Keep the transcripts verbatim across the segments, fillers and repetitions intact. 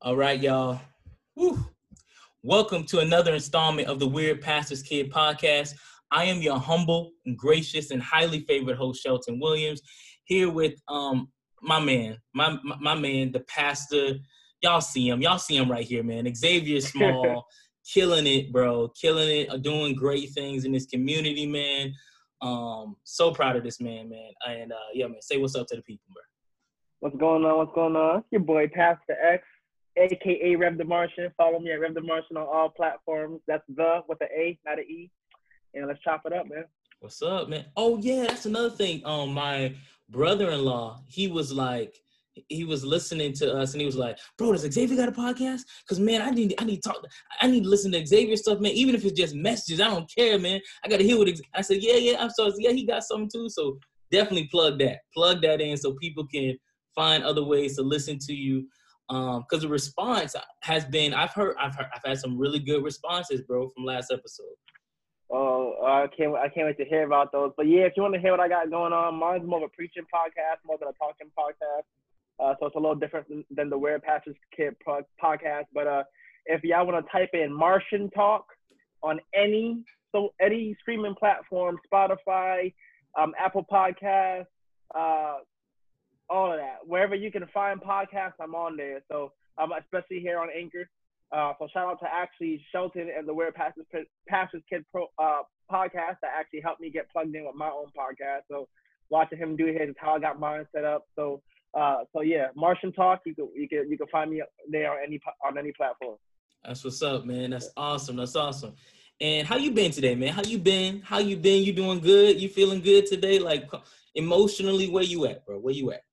All right, y'all. Woo. Welcome to another installment of the Weird Pastor's Kid podcast. I am your humble and gracious and highly favored host, Shelton Williams, here with um my man, my, my my man, the pastor. Y'all see him. Y'all see him right here, man. Xavier Small, killing it, bro. Killing it, uh, doing great things in this community, man. Um, so proud of this man, man. And uh, yeah, man, say what's up to the people, bro. What's going on? What's going on? Your boy Pastor X, aka Rev the Martian. Follow me at Rev the Martian on all platforms. That's the with an A, not an E. And let's chop it up, man. What's up, man? Oh yeah, that's another thing. Um, my brother-in-law, he was like, he was listening to us, and he was like, "Bro, does Xavier got a podcast? Cause man, I need, I need to talk, I need to listen to Xavier stuff, man. Even if it's just messages, I don't care, man. I gotta hear what." I said, "Yeah, yeah." I'm so yeah, he got something too. So definitely plug that, plug that in, so people can find other ways to listen to you. Um, cause the response has been, I've heard, I've heard, I've had some really good responses, bro, from last episode. Oh, I can't, I can't wait to hear about those. But yeah, if you want to hear what I got going on, mine's more of a preaching podcast, more than a talking podcast. Uh, so it's a little different than, than the Weird Pastor's Kid pro- podcast. But uh, if y'all want to type in Martian Talk on any so any streaming platform, Spotify, um, Apple Podcasts, uh, all of that, wherever you can find podcasts, I'm on there. So um, especially here on Anchor. Uh, so shout out to actually Shelton and the Weird Pastor's, Pastor's Kid Pro uh, podcast that actually helped me get plugged in with my own podcast. So watching him do his is how I got mine set up. So uh, so yeah, Martian Talk. You can you can you can find me there on any on any platform. That's what's up, man. That's awesome. That's awesome. And how you been today, man? How you been? How you been? You doing good? You feeling good today? Like emotionally, where you at, bro? Where you at?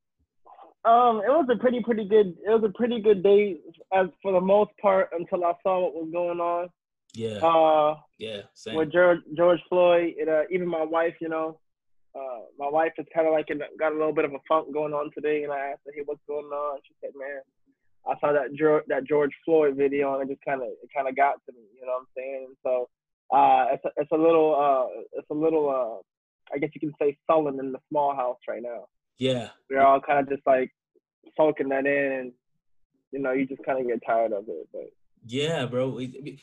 Um, it was a pretty, pretty good, it was a pretty good day as for the most part until I saw what was going on. Yeah. Uh, yeah. Same. With George, George Floyd, it, uh, even my wife, you know, uh, my wife is kind of like in, got a little bit of a funk going on today, and I asked her, "Hey, what's going on?" She said, "Man, I saw that George, that George Floyd video, and it just kind of, it kind of got to me." You know what I'm saying? And so, uh, it's a, it's a little, uh, it's a little, uh, I guess you can say, sullen in the small house right now. Yeah. We're all kind of just like soaking that in, and you know, you just kind of get tired of it. But yeah, bro.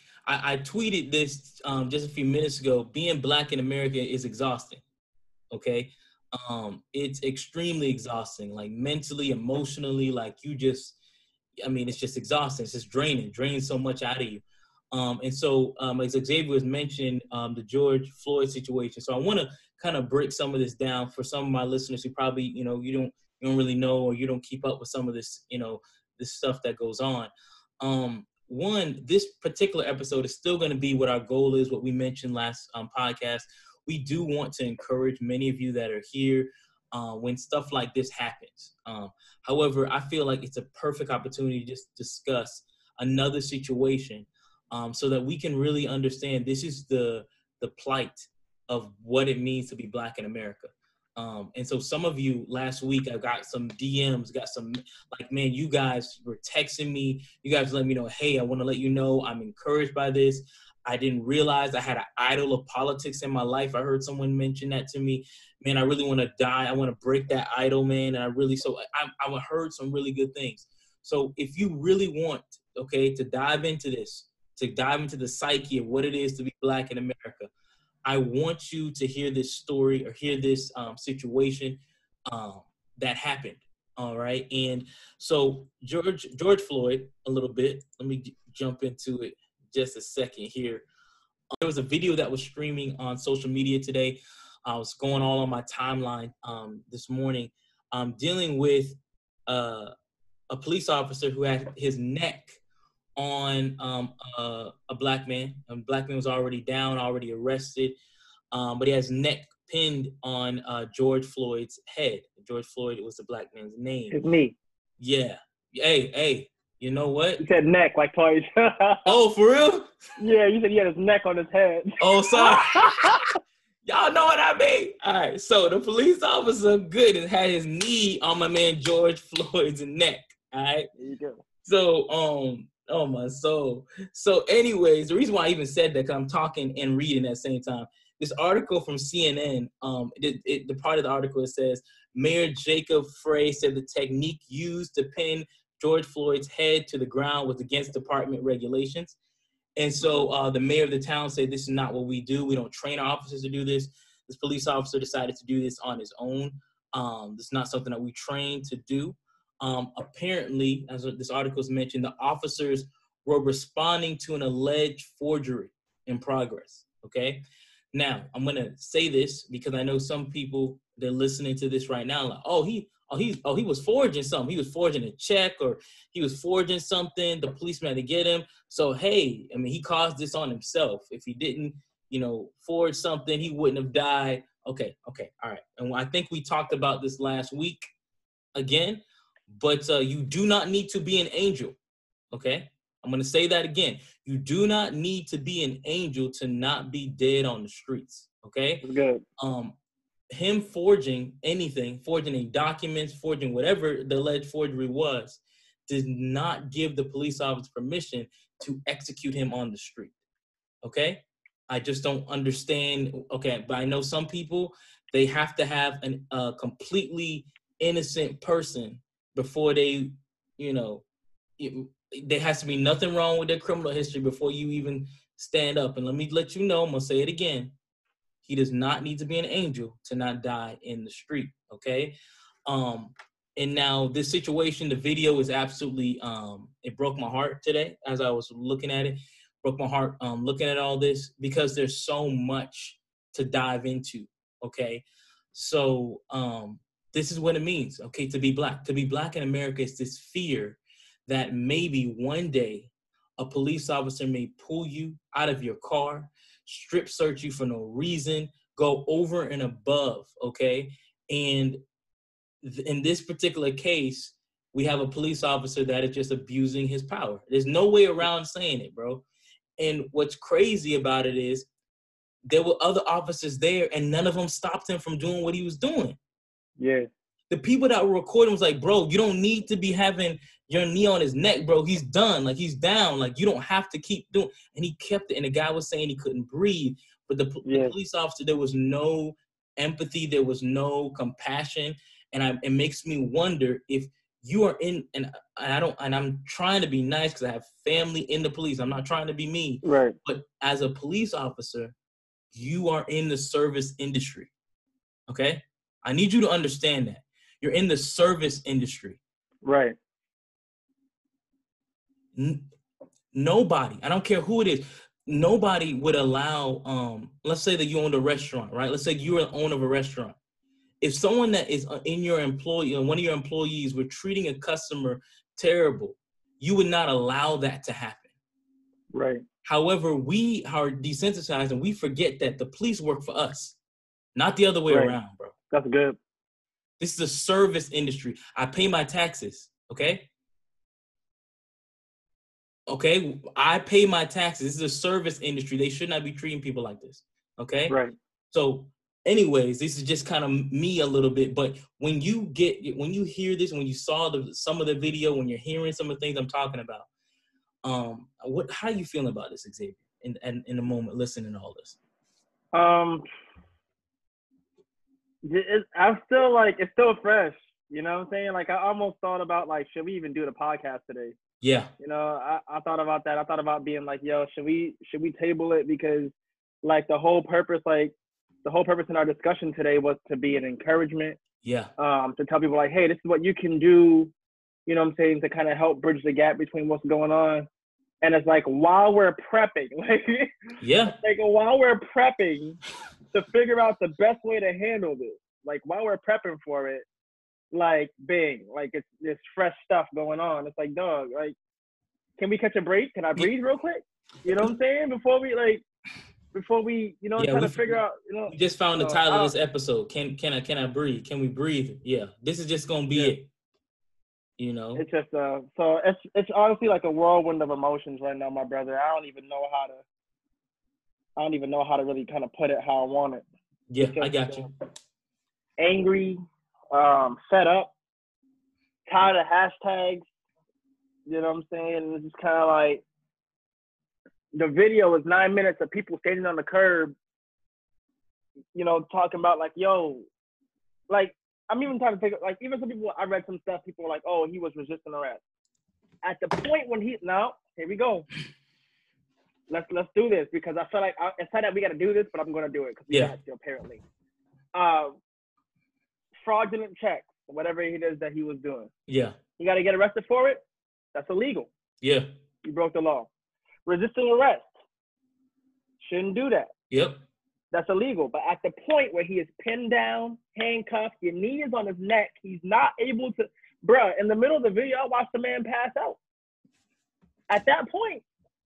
I, I tweeted this um, just a few minutes ago. Being Black in America is exhausting. Okay, um, it's extremely exhausting. Like mentally, emotionally, like you just, I mean, it's just exhausting. It's just draining, draining so much out of you. Um, and so, um, as Xavier was mentioned, um, the George Floyd situation. So I want to kind of break some of this down for some of my listeners who probably, you know, you don't, you don't really know, or you don't keep up with some of this, you know, this stuff that goes on. Um, one, this particular episode is still going to be what our goal is, what we mentioned last um, podcast. We do want to encourage many of you that are here uh, when stuff like this happens. Um, however, I feel like it's a perfect opportunity to just discuss another situation um, so that we can really understand this is the the plight of what it means to be Black in America. Um, and so some of you last week, I got some D Ms, got some like, man, you guys were texting me. You guys let me know, hey, I want to let you know I'm encouraged by this. I didn't realize I had an idol of politics in my life. I heard someone mention that to me. Man, I really want to die. I want to break that idol, man. And I really, so I, I heard some really good things. So if you really want, okay, to dive into this, to dive into the psyche of what it is to be Black in America, I want you to hear this story or hear this um, situation um, that happened. All right. And so George George Floyd, a little bit. Let me j- jump into it just a second here. Um, there was a video that was streaming on social media today. I was going all on my timeline um, this morning, um, dealing with uh, a police officer who had his neck on um, uh, a Black man. A Black man was already down, already arrested, um, but he has neck pinned on uh, George Floyd's head. George Floyd was the Black man's name. it's me. Yeah. Hey, hey, you know what? You said neck, like toys. Oh, for real? Yeah, you said he had his neck on his head. Oh, sorry. Y'all know what I mean. All right, so the police officer, good, had his knee on my man George Floyd's neck. All right. There you go. So, um, oh my soul. So, anyways, the reason why I even said that, because I'm talking and reading at the same time. This article from C N N, um, it, it, the part of the article it says, Mayor Jacob Frey said the technique used to pin George Floyd's head to the ground was against department regulations. And so uh, the mayor of the town said, this is not what we do. We don't train our officers to do this. This police officer decided to do this on his own. Um, this is not something that we train to do. Um, apparently, as this article has mentioned, the officers were responding to an alleged forgery in progress, okay? Now, I'm gonna say this because I know some people, they're listening to this right now, like, oh, he, oh, he, oh, he was forging something. He was forging a check or he was forging something. The policeman had to get him. So, hey, I mean, he caused this on himself. If he didn't, you know, forge something, he wouldn't have died. Okay, okay, all right. And I think we talked about this last week again, but uh, you do not need to be an angel, okay? I'm going to say that again. You do not need to be an angel to not be dead on the streets, okay? Good. Um, him forging anything, forging any documents, forging whatever the alleged forgery was, did not give the police officer permission to execute him on the street, okay? I just don't understand, okay, but I know some people, they have to have a uh, completely innocent person before they, you know, it, there has to be nothing wrong with their criminal history before you even stand up. And let me let you know, I'm going to say it again. He does not need to be an angel to not die in the street, okay? Um, and now this situation, the video is absolutely, um, it broke my heart today as I was looking at it. Broke my heart um, looking at all this because there's so much to dive into, okay? So um, this is what it means, okay, to be black. To be black in America is this fear that maybe one day a police officer may pull you out of your car, strip search you for no reason, go over and above, okay? And th- in this particular case, we have a police officer that is just abusing his power. There's no way around saying it, bro. And what's crazy about it is there were other officers there and none of them stopped him from doing what he was doing. Yeah. The people that were recording was like, bro, you don't need to be having your knee on his neck, bro. He's done. Like, he's down. Like, you don't have to keep doing. And he kept it. And the guy was saying he couldn't breathe. But the, yeah. the police officer, there was no empathy. There was no compassion. And I, it makes me wonder if you are in, and I don't, and I'm trying to be nice because I have family in the police. I'm not trying to be mean. Right. But as a police officer, you are in the service industry. Okay? I need you to understand that. You're in the service industry. Right. N- nobody, I don't care who it is, nobody would allow, um, let's say that you owned a restaurant, right? Let's say you're the owner of a restaurant. If someone that is in your employee, one of your employees were treating a customer terrible, you would not allow that to happen. Right. However, we are desensitized and we forget that the police work for us, not the other way right. around, bro. That's good. This is a service industry. I pay my taxes, okay? Okay, I pay my taxes. This is a service industry. They should not be treating people like this, okay? Right. So anyways, this is just kind of me a little bit, but when you get, when you hear this, when you saw the some of the video, when you're hearing some of the things I'm talking about, um, what, how are you feeling about this, Xavier, in, in, in the moment, listening to all this? Um, it, I'm still like, it's still fresh. You know what I'm saying? Like, I almost thought about, like, should we even do the podcast today? Yeah. You know, I, I thought about that. I thought about being like, yo, should we should we table it? Because, like, the whole purpose, like, the whole purpose in our discussion today was to be an encouragement. Yeah. Um, to tell people, like, hey, this is what you can do, you know what I'm saying, to kind of help bridge the gap between what's going on. And it's like, while we're prepping, like, yeah, like while we're prepping to figure out the best way to handle this, like, while we're prepping for it, like, bang, like, it's this fresh stuff going on. It's like, dog, like, can we catch a break? Can I breathe real quick? You know what I'm saying? Before we, like, before we, you know, yeah, try we, to figure out, you know. We just found the uh, title of this episode. Can can I can I breathe? Can we breathe? Yeah, this is just gonna be yeah. it. You know, it's just uh, so it's it's honestly like a whirlwind of emotions right now, my brother. I don't even know how to. I don't even know how to really kind of put it how I want it. Yeah, just, I got you. Uh, angry, um, fed up, tired of hashtags. You know what I'm saying? It's just kind of like the video is nine minutes of people standing on the curb. You know, talking about like, yo, like. I'm even trying to think, like, even some people, I read some stuff, people were like, oh, he was resisting arrest. at the point when he now here we go. Let's let's do this because I feel like I, I said that we got to do this, but I'm gonna do it because we Yeah. got to apparently. Uh, fraudulent checks, whatever it is that he was doing. Yeah. You got to get arrested for it. That's illegal. Yeah. You broke the law. Resisting arrest. Shouldn't do that. Yep. That's illegal. But at the point where he is pinned down, handcuffed, your knee is on his neck, he's not able to, bruh, in the middle of the video, I watched the man pass out. At that point,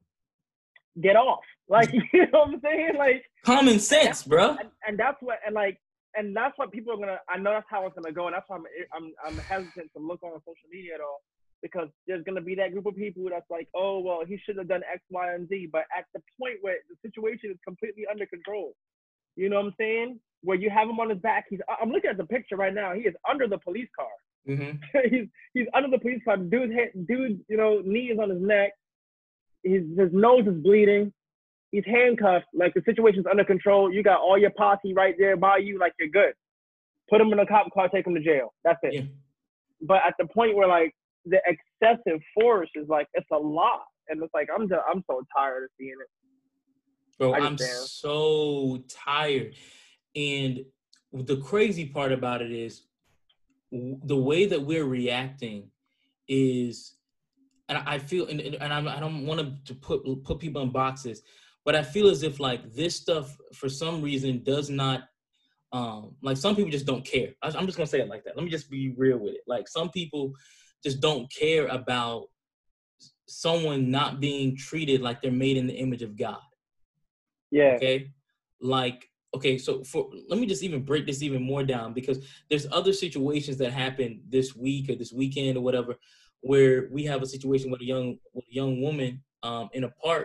get off. Like, you know what I'm saying? Like, common sense, bro. And, and that's what, and like, and that's what people are gonna. I know that's how it's gonna go, and that's why I'm, I'm, I'm hesitant to look on social media at all, because there's gonna be that group of people that's like, oh well, he should have done X, Y, and Z. But at the point where the situation is completely under control, you know what I'm saying? Where you have him on his back, he's. I'm looking at the picture right now. He is under the police car. Mm-hmm. he's he's under the police car. Dude's head, dude, you know, knee is on his neck. His his nose is bleeding. He's handcuffed. Like, the situation's under control. You got all your posse right there by you. Like, you're good. Put him in a cop car, take him to jail. That's it. Yeah. But at the point where, like, the excessive force is like, it's a lot, and it's like, I'm just, I'm so tired of seeing it. Bro, I'm so tired. And the crazy part about it is the way that we're reacting is, and I feel, and, and I don't want to put put people in boxes, but I feel as if, like, this stuff for some reason does not, um, like, some people just don't care. I'm just gonna say it like that. Let me just be real with it. Like, some people just don't care about someone not being treated like they're made in the image of God. Yeah. Okay. Like, okay, so for let me just even break this even more down, because there's other situations that happen this week or this weekend or whatever, where we have a situation with a young with a young woman um, in a park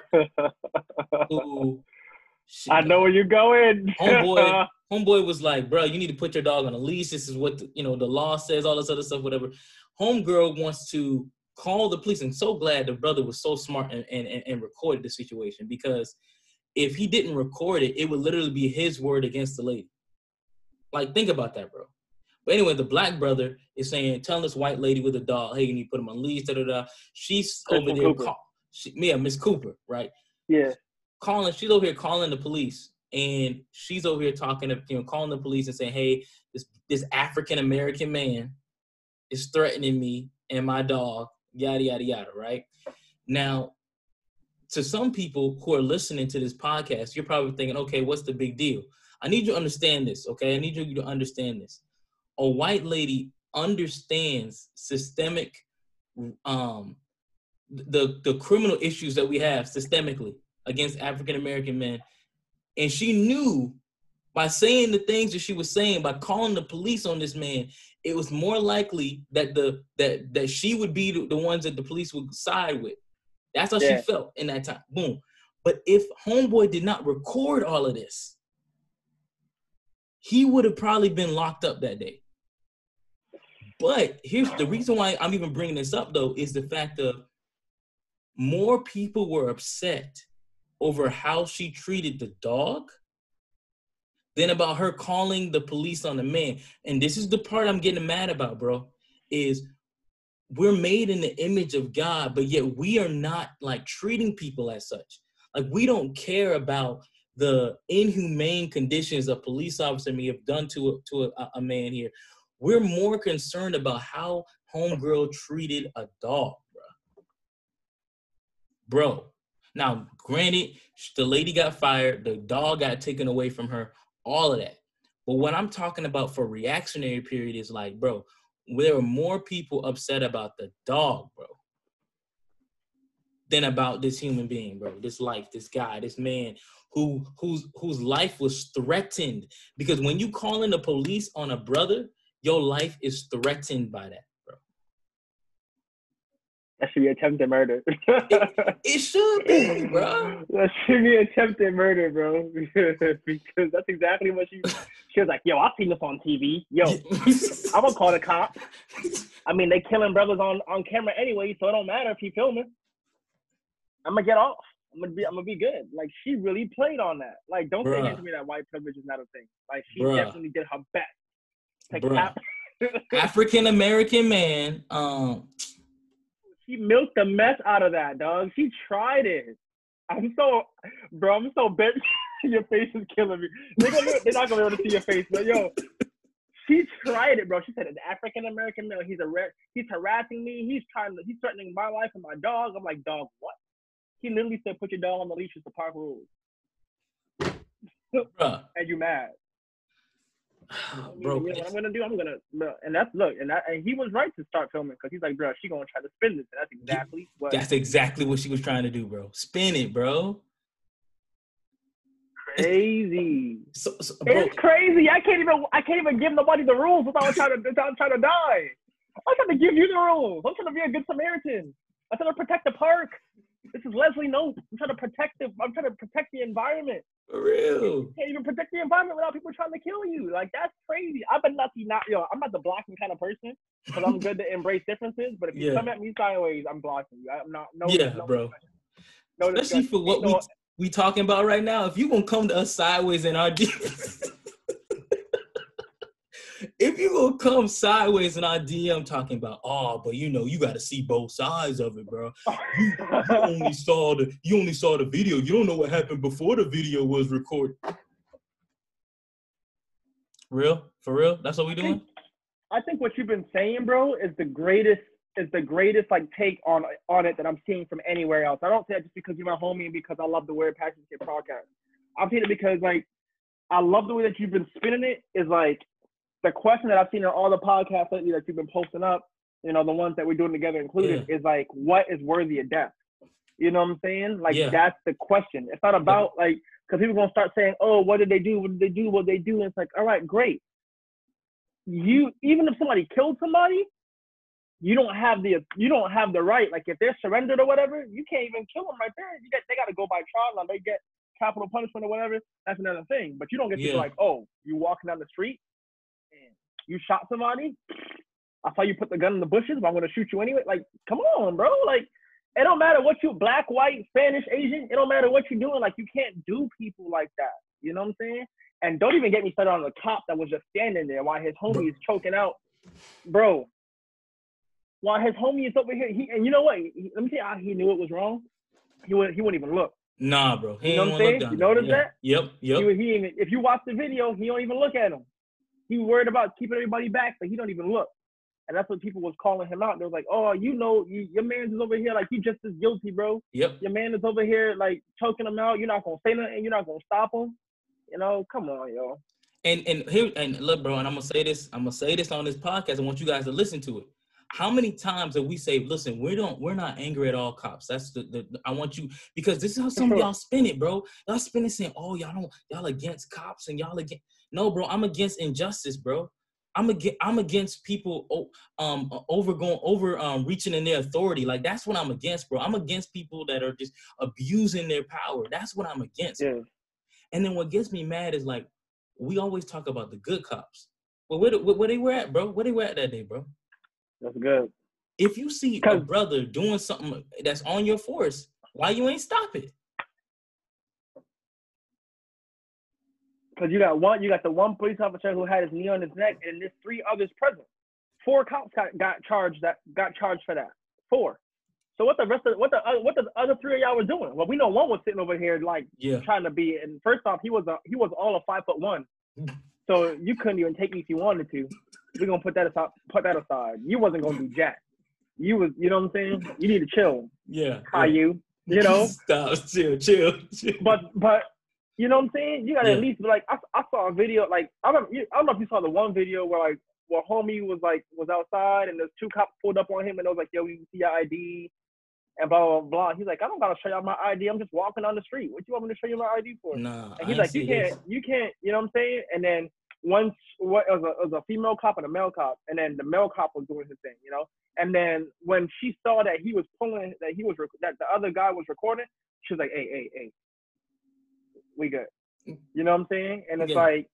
who she, I know where you're going. homeboy homeboy was like, bro, you need to put your dog on a leash. This is what the, you know the law says. All this other stuff, whatever. Homegirl wants to call the police. I'm so glad the brother was so smart and and, and recorded the situation, because if he didn't record it, it would literally be his word against the lady. Like, think about that, bro. But anyway, the black brother is saying, telling this white lady with a dog, hey, you need to put him on leash, da da da. She's Crystal over there, Cooper. call, she, yeah, Miss Cooper, right? Yeah. Calling, she's over here calling the police, and she's over here talking to, you know, calling the police and saying, hey, this this African American man is threatening me and my dog, yada yada yada, right? Now, to some people who are listening to this podcast, you're probably thinking, okay, what's the big deal? I need you to understand this, okay? I need you to understand this. A white lady understands systemic, um, the, the criminal issues that we have systemically against African-American men. And she knew by saying the things that she was saying, by calling the police on this man, it was more likely that the that that she would be the, the ones that the police would side with. That's how yeah. she felt in that time. Boom. But if homeboy did not record all of this, he would have probably been locked up that day. But here's the reason why I'm even bringing this up, though, is the fact of more people were upset over how she treated the dog than about her calling the police on the man. And this is the part I'm getting mad about, bro, is we're made in the image of God, but yet we are not, like, treating people as such. Like, we don't care about the inhumane conditions a police officer may have done to a, to a, a man here. We're more concerned about how homegirl treated a dog, bro. Bro. Now, granted, the lady got fired, the dog got taken away from her, all of that. But what I'm talking about for reactionary period is like, bro, there are more people upset about the dog, bro, than about this human being, bro. This life, this guy, this man who whose whose life was threatened. Because when you call in the police on a brother, your life is threatened by that, bro. That should be attempted murder. it, it should be, bro. That should be attempted murder, bro. Because that's exactly what she she was like, yo, I've seen this on T V. Yo, I'm gonna call the cops. I mean, they killing brothers on, on camera anyway, so it don't matter if he filming. I'm gonna get off. I'm gonna be I'm gonna be good. Like, she really played on that. Like, don't say to me that white privilege is not a thing. Like, she Bruh. definitely did her best. African American man, um She milked the mess out of that, dog. She tried it. I'm so, bro. I'm so bent. Your face is killing me. They're, gonna, they're not gonna be able to see your face, but yo, she tried it, bro. She said, "An African American male. He's a he's harassing me. He's trying to. He's threatening my life and my dog." I'm like, "Dog, what?" He literally said, "Put your dog on the leash. It's the park rules." And you mad? Bro, you know what I'm gonna do? I'm gonna look, and that's look, and, that, and he was right to start filming because he's like, bro, she gonna try to spin this. And that's exactly what. That's exactly what she was trying to do, bro. Spin it, bro. Crazy. So, so, bro, it's crazy. I can't even. I can't even give nobody the rules without trying to. Without trying to die. I'm trying to give you the rules. I'm trying to be a good Samaritan. I'm trying to protect the park. This is Leslie Knope. I'm trying to protect the. I'm trying to protect the environment. For real. You can't even protect the environment without people trying to kill you. Like, that's crazy. I've been lucky not, yo, I'm not the blocking kind of person because I'm good to embrace differences. But if you yeah. come at me sideways, I'm blocking you. I'm not, no. Yeah, no bro. No Especially discussion. for what so, we we talking about right now. If you gonna come to us sideways in our D if you gonna come sideways in our D M talking about, oh, but you know, you got to see both sides of it, bro. You, you only saw the you only saw the video. You don't know what happened before the video was recorded. Real? For real? That's what we doing? I think, I think what you've been saying, bro, is the greatest is the greatest like take on on it that I'm seeing from anywhere else. I don't say that just because you're my homie and because I love the Weird Passions Kid podcast. I'm saying it because like I love the way that you've been spinning it. Is like the question that I've seen in all the podcasts lately that you've been posting up, you know, the ones that we're doing together included, yeah. is like, what is worthy of death? You know what I'm saying? Like, yeah. that's the question. It's not about, yeah. like, because people are going to start saying, oh, what did they do? What did they do? What did they do? And it's like, all right, great. You, even if somebody killed somebody, you don't have the, you don't have the right. Like, if they're surrendered or whatever, you can't even kill them right there. You get, they got to go by trial and they get capital punishment or whatever. That's another thing. But you don't get yeah. people like, oh, you walking down the street, you shot somebody, I saw you put the gun in the bushes, but I'm gonna shoot you anyway. Like, come on, bro. Like, it don't matter what you, black, white, Spanish, Asian, it don't matter what you're doing. Like, you can't do people like that. You know what I'm saying? And don't even get me started on the cop that was just standing there while his homie is choking out. Bro, while his homie is over here, he, and you know what? He, let me tell you how he knew it was wrong. He wouldn't, he wouldn't even look. Nah, bro. He you know what I'm saying? You notice yeah. that? Yep, yep. He, he even, if you watch the video, he don't even look at him. He worried about keeping everybody back, but he don't even look. And that's what people was calling him out. They was like, oh, you know, you, your man's is over here like you just as guilty, bro. Yep. Your man is over here like choking him out. You're not gonna say nothing. You're not gonna stop him. You know, come on, yo. And and here and look, bro. And I'm gonna say this. I'm gonna say this on this podcast. I want you guys to listen to it. How many times have we say, listen, we don't, we're not angry at all cops. That's the, the, the I want you, because this is how some of y'all spin it, bro. Y'all spin it saying, oh, y'all don't, y'all against cops and y'all against. No, bro, I'm against injustice, bro. I'm against, I'm against people um over going over um reaching in their authority. Like, that's what I'm against, bro. I'm against people that are just abusing their power. That's what I'm against. Yeah. And then what gets me mad is like, we always talk about the good cops. Well, where, where, where they were at, bro? Where they were at that day, bro? That's good. If you see a brother doing something that's on your force, why you ain't stop it? Because you got one, you got the one police officer who had his knee on his neck, and there's three others present. Four cops got, got charged that got charged for that. Four. So what the rest of what the what the other three of y'all were doing? Well, we know one was sitting over here like yeah. trying to be. And first off, he was a he was all of five foot one, so you couldn't even take me if you wanted to. We're gonna put that aside. Put that aside. You wasn't gonna do jack. You was, you know what I'm saying? You need to chill. Yeah. How yeah. you? You know. Stop. Chill. Chill. Chill. But but. You know what I'm saying? You gotta yeah. at least be like, I, I saw a video, like, I don't, I don't know if you saw the one video where, like, where homie was, like, was outside and there's two cops pulled up on him and they was like, yo, we see your I D and blah, blah, blah. He's like, I don't gotta show y'all my I D. I'm just walking down the street. What you want me to show you my I D for? Nah, and he's I like, you can't, his. you can't, you know what I'm saying? And then once, what, it was, a, it was a female cop and a male cop. And then the male cop was doing his thing, you know? And then when she saw that he was pulling, that he was, that the other guy was recording, she was like, hey, hey, hey, we good. You know what I'm saying? And it's yeah. like,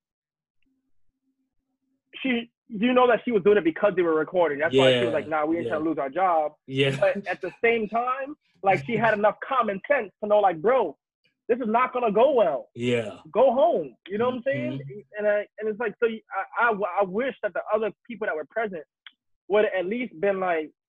she, you know that she was doing it because they were recording. That's yeah. why she was like, nah, we ain't yeah. trying to lose our job. Yeah. But at the same time, like, she had enough common sense to know, like, bro, this is not going to go well. Yeah. Go home. You know what I'm saying? Mm-hmm. And I, and it's like, so I, I, I wish that the other people that were present would have at least been like,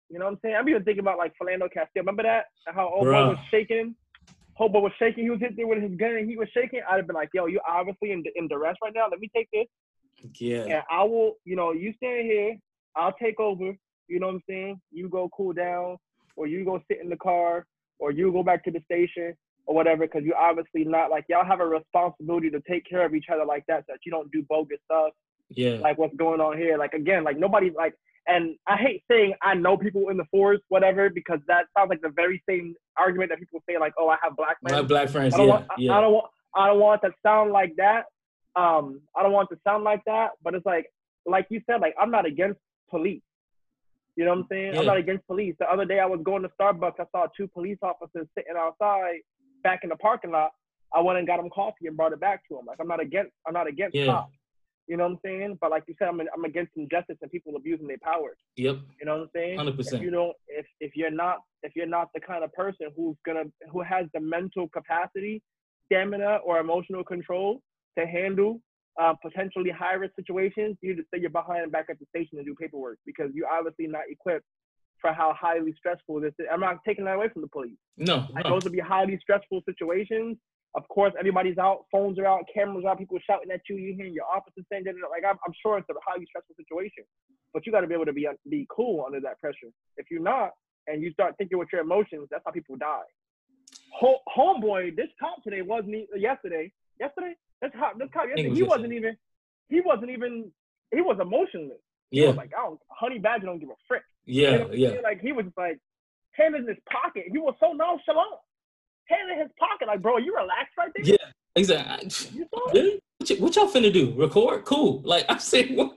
You know what I'm saying? I'm even thinking about like Philando Castile. Remember that? How old boy Bruh. was shaking? Hobo was shaking. He was hit there with his gun and he was shaking. I'd have been like, yo, you obviously in, in duress right now. Let me take this. Yeah. And I will, you know, you stand here. I'll take over. You know what I'm saying? You go cool down, or you go sit in the car, or you go back to the station, or whatever, because you obviously not, like, y'all have a responsibility to take care of each other like that, so that you don't do bogus stuff. Yeah. Like what's going on here. Like, again, like nobody, like, and I hate saying I know people in the force, whatever, because that sounds like the very same argument that people say, like, oh, I have black friends. My black friends, I don't yeah, want, yeah. I, I don't want, I don't want it to sound like that. Um, I don't want it to sound like that, but it's like, like you said, like, I'm not against police. You know what I'm saying? Yeah. I'm not against police. The other day I was going to Starbucks. I saw two police officers sitting outside back in the parking lot. I went and got them coffee and brought it back to them. Like, I'm not against, I'm not against Yeah. cops. You know what I'm saying? But like you said, I'm, I'm against injustice and people abusing their power. Yep. You know what I'm saying? one hundred percent. If you don't, if if you're not, if you're not the kind of person who's gonna, who has the mental capacity, stamina, or emotional control to handle uh, potentially high risk situations, you need to stay your behind back at the station and do paperwork, because you're obviously not equipped for how highly stressful this is. I'm not taking that away from the police. No, Like, no. those would be highly stressful situations. Of course, everybody's out, phones are out, cameras are out, people shouting at you, you hearing your officers saying that. Like, I'm, I'm sure it's a highly stressful situation, but you got to be able to be be cool under that pressure. If you're not, and you start thinking with your emotions, that's how people die. Home, homeboy, this cop today wasn't even, yesterday, yesterday, this cop, this cop yesterday, was he yesterday. wasn't even, he wasn't even, he was emotionless. He Yeah. was like, I don't, Honey Badger don't give a frick. Yeah, You know what I'm yeah. saying? Like, he was just like, hand in his pocket. He was so nonchalant. Hand in his pocket. Like, bro, you relaxed right there? Yeah, exactly. You saw it? Really? What, y- what y'all finna do? Record? Cool. Like, I said, what?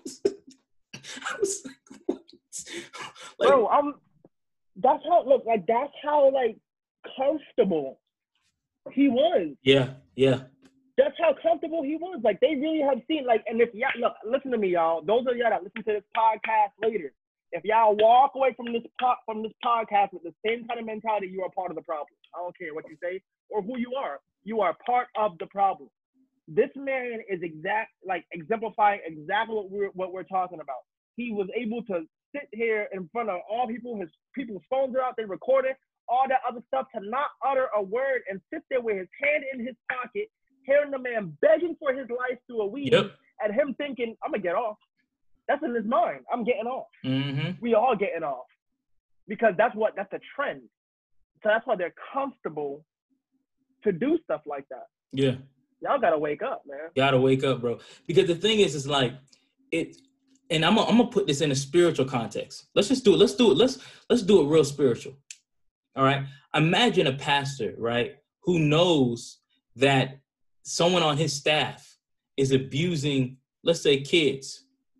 I was like, what? Like, Bro, I'm, that's how, look, like, that's how, like, comfortable he was. yeah, yeah. That's how comfortable he was. Like, they really have seen, like, and if y'all, look, listen to me, y'all. Those of y'all that listen to this podcast later, if y'all walk away from this po- from this podcast with the same kind of mentality, you are part of the problem. I don't care what you say or who you are. You are part of the problem. This man is exact, like, exemplifying exactly what we're what we're talking about. He was able to sit here in front of all people. His people's phones are out. They recorded all that other stuff, to not utter a word and sit there with his hand in his pocket, hearing the man begging for his life through a weed, Yep. and him thinking, I'm gonna get off. That's in his mind. I'm getting off. Mm-hmm. We all getting off, because that's what that's a trend. So that's why they're comfortable to do stuff like that. Yeah. Y'all gotta wake up, man. Gotta wake up, bro. Because the thing is, it's like it, and I'm gonna, I'm gonna put this in a spiritual context. Let's just do it. Let's do it. Let's let's do it real spiritual. All right. Imagine a pastor, right, who knows that someone on his staff is abusing, let's say, kids,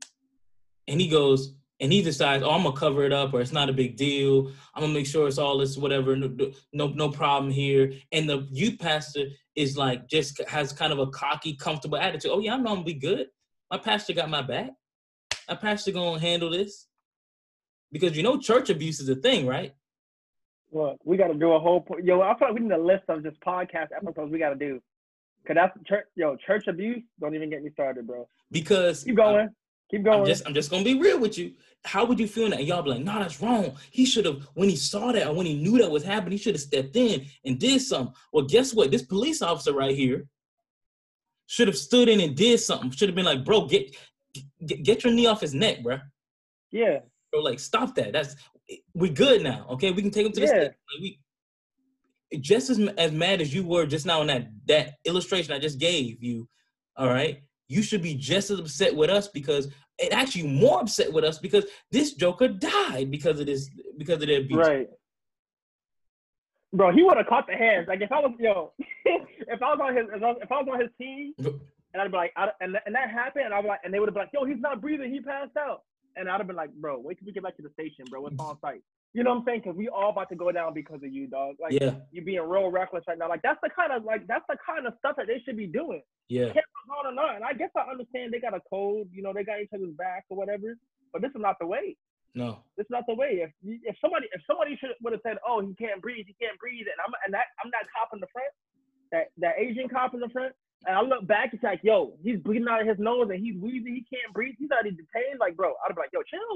and he goes and he decides, oh, I'm gonna cover it up, or it's not a big deal. I'm gonna make sure it's all this whatever, no no, no problem here. And the youth pastor is like, just has kind of a cocky, comfortable attitude. Oh yeah, I know I'm gonna be good. My pastor got my back. My pastor gonna handle this, because you know church abuse is a thing, right? Look, we gotta do a whole po- yo. I feel like we need a list of just podcast episodes we gotta do. Cause that's church, yo, church abuse. Don't even get me started, bro. Because Keep going. Keep going. I'm just, I'm just gonna be real with you. How would you feel that? And y'all be like, no, that's wrong. He should have, when he saw that or when he knew that was happening, he should have stepped in and did something. Well, guess what? This police officer right here should have stood in and did something. Should have been like, bro, get, get, get your knee off his neck, bro. Yeah. Bro, like, stop that. That's, we good now, okay? We can take him to the Yeah. state. Like, we, just as as mad as you were just now in that that illustration I just gave you, all right, you should be just as upset with us, because it actually more upset with us because this joker died because of this, because of the abuse. Right. Bro, he would have caught the hands. Like, if I was, yo, if I was on his, if I was, if I was on his team, and I'd be like, I, and and that happened, and I'd be like, and they would have been like, yo, he's not breathing, he passed out, and I'd have been like, bro, wait till we get back to the station, bro, what's on site? You know what I'm saying? Because we all about to go down because of you, dog. Like, Yeah. you being real reckless right now. Like, that's the kind of like that's the kind of stuff that they should be doing. Yeah. Cameras on or not. And I guess I understand they got a code, you know, they got each other's back or whatever. But this is not the way. No. This is not the way. If if somebody if somebody should would have said, oh, he can't breathe, he can't breathe, and I'm and that I'm that cop in the front, that that Asian cop in the front, and I look back, it's like, yo, he's bleeding out of his nose and he's wheezing, he can't breathe, he's already detained. Like, bro, I'd be like, yo, chill.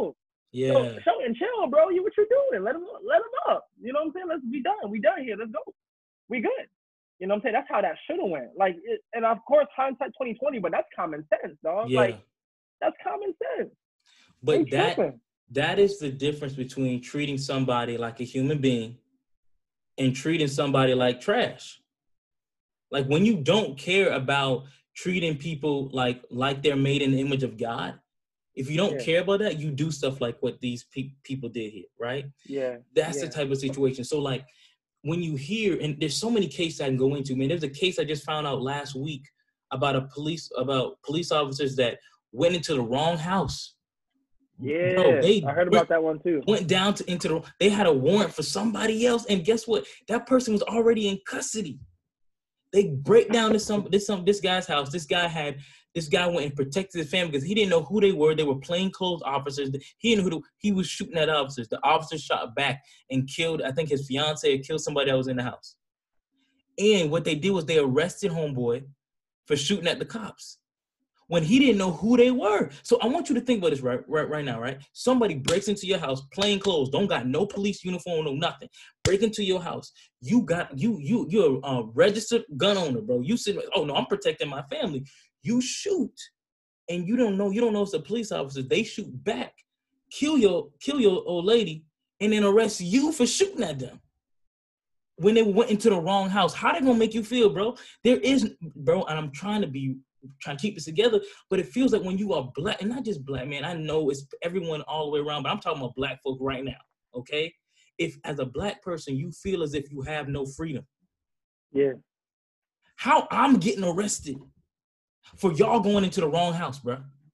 Yeah. So, show and chill, bro. You what you doing? Let him, let him up. You know what I'm saying? Let's be done. We done here. Let's go. We good. You know what I'm saying? That's how that should have went. Like, it, and of course, hindsight twenty twenty, but that's common sense, dog. Yeah. Like, that's common sense. But They that tripping. that is the difference between treating somebody like a human being and treating somebody like trash. Like when you don't care about treating people like like they're made in the image of God, if you don't Yeah. care about that, you do stuff like what these pe- people did here, right? Yeah. That's yeah. the type of situation. So like when you hear, and there's so many cases I can go into, man, there's a case I just found out last week about a police, about police officers that went into the wrong house. Yeah, Bro, they I heard about went, that one too. went down to into the, they had a warrant for somebody else, and guess what? That person was already in custody. They break down this some this some this guy's house. This guy had this guy went and protected his family because he didn't know who they were. They were plainclothes officers. He didn't know who the, he was shooting at officers. The officers shot back and killed, I think his fiance had killed somebody that was in the house. And what they did was they arrested homeboy for shooting at the cops when he didn't know who they were. So I want you to think about this right, right, right now, right? Somebody breaks into your house, plain clothes, don't got no police uniform, no nothing. Break into your house. You got you you you're a registered gun owner, bro. You sit, oh no, I'm protecting my family. You shoot, and you don't know you don't know it's a police officer. They shoot back, kill your kill your old lady, and then arrest you for shooting at them when they went into the wrong house. How they gonna make you feel, bro? There is, bro, and I'm trying to be trying to keep this together, but it feels like when you are black, and not just black, man, I know it's everyone all the way around, but I'm talking about black folk right now, okay? If as a black person, you feel as if you have no freedom. Yeah. How I'm getting arrested for y'all going into the wrong house, bro.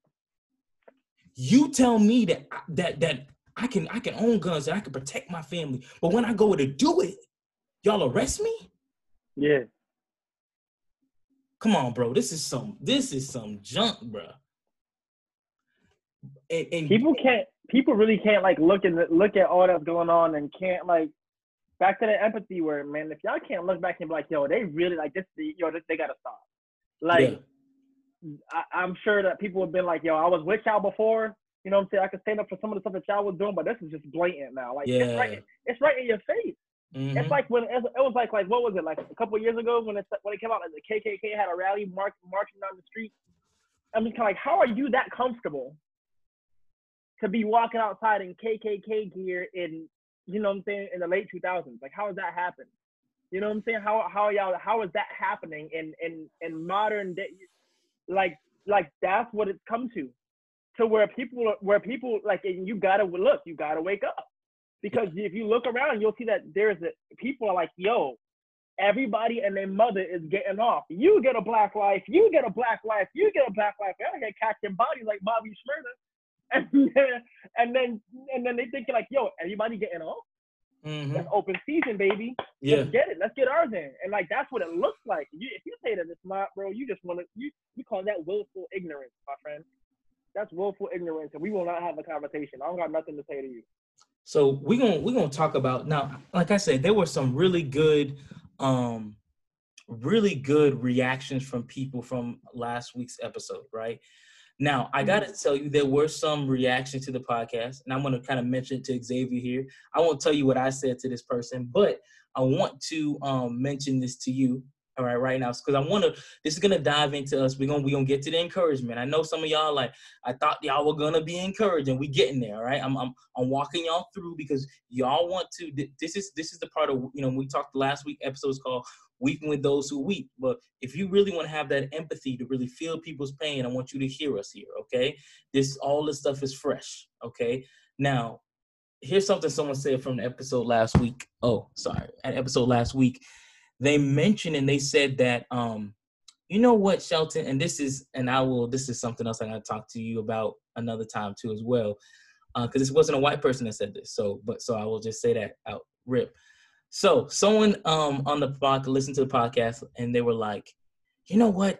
You tell me that that that I can I can own guns and I can protect my family, but when I go to do it, y'all arrest me? Yeah. Come on, bro. This is some this is some junk, bro. And, and people can't people really can't like look at look at all that's going on and can't like back to the empathy word, man. If y'all can't look back and be like, yo, they really like this, yo, this, they gotta stop. Like, yeah. I, I'm sure that people have been like, yo, I was with y'all before. You know what I'm saying? I could stand up for some of the stuff that y'all was doing, but this is just blatant now. Like, yeah. it's right, it's right in your face. Mm-hmm. It's like when it was like like what was it like a couple of years ago when it when it came out like the K K K had a rally march, marching down the street. I'm just kind of like, how are you that comfortable to be walking outside in K K K gear in, you know what I'm saying, in the late two thousands? Like, how does that happen? You know what I'm saying? How how y'all how is that happening in in in modern day? Like like that's what it's come to, to where people where people like, and you gotta look, you gotta wake up. Because if you look around, you'll see that there's a, people are like, yo, everybody and their mother is getting off. You get a black life, you get a black life, you get a black life. I get catching bodies like Bobby Shmurda. And then, and then and then they thinking like, yo, everybody getting off? Mm-hmm. That's open season, baby. Yeah. Let's get it. Let's get ours in. And like that's what it looks like. You, if you say that it's not, bro, you just want to you you call that willful ignorance, my friend. That's willful ignorance, and we will not have a conversation. I don't got nothing to say to you. So we're gonna we're gonna talk about now, like I said, there were some really good, um, really good reactions from people from last week's episode, right? Now, I gotta tell you, there were some reactions to the podcast, and I'm gonna kind of mention it to Xavier here. I won't tell you what I said to this person, but I want to um, mention this to you. All right, right now, because I want to. This is gonna dive into us. We're gonna we gonna get to the encouragement. I know some of y'all like. I thought y'all were gonna be encouraged, and we getting there. All right, I'm I'm I'm walking y'all through because y'all want to. This is this is the part of, you know, we talked last week episodes called Weeping with Those Who Weep. But if you really want to have that empathy to really feel people's pain, I want you to hear us here. Okay, this all this stuff is fresh. Okay, now here's something someone said from the episode last week. Oh, sorry, an episode last week. They mentioned and they said that, um, you know what, Shelton, and this is, and I will, this is something else I'm going to talk to you about another time too as well, because uh, this wasn't a white person that said this. So, but so I will just say that out rip. So someone um on the podcast listened to the podcast and they were like, you know what,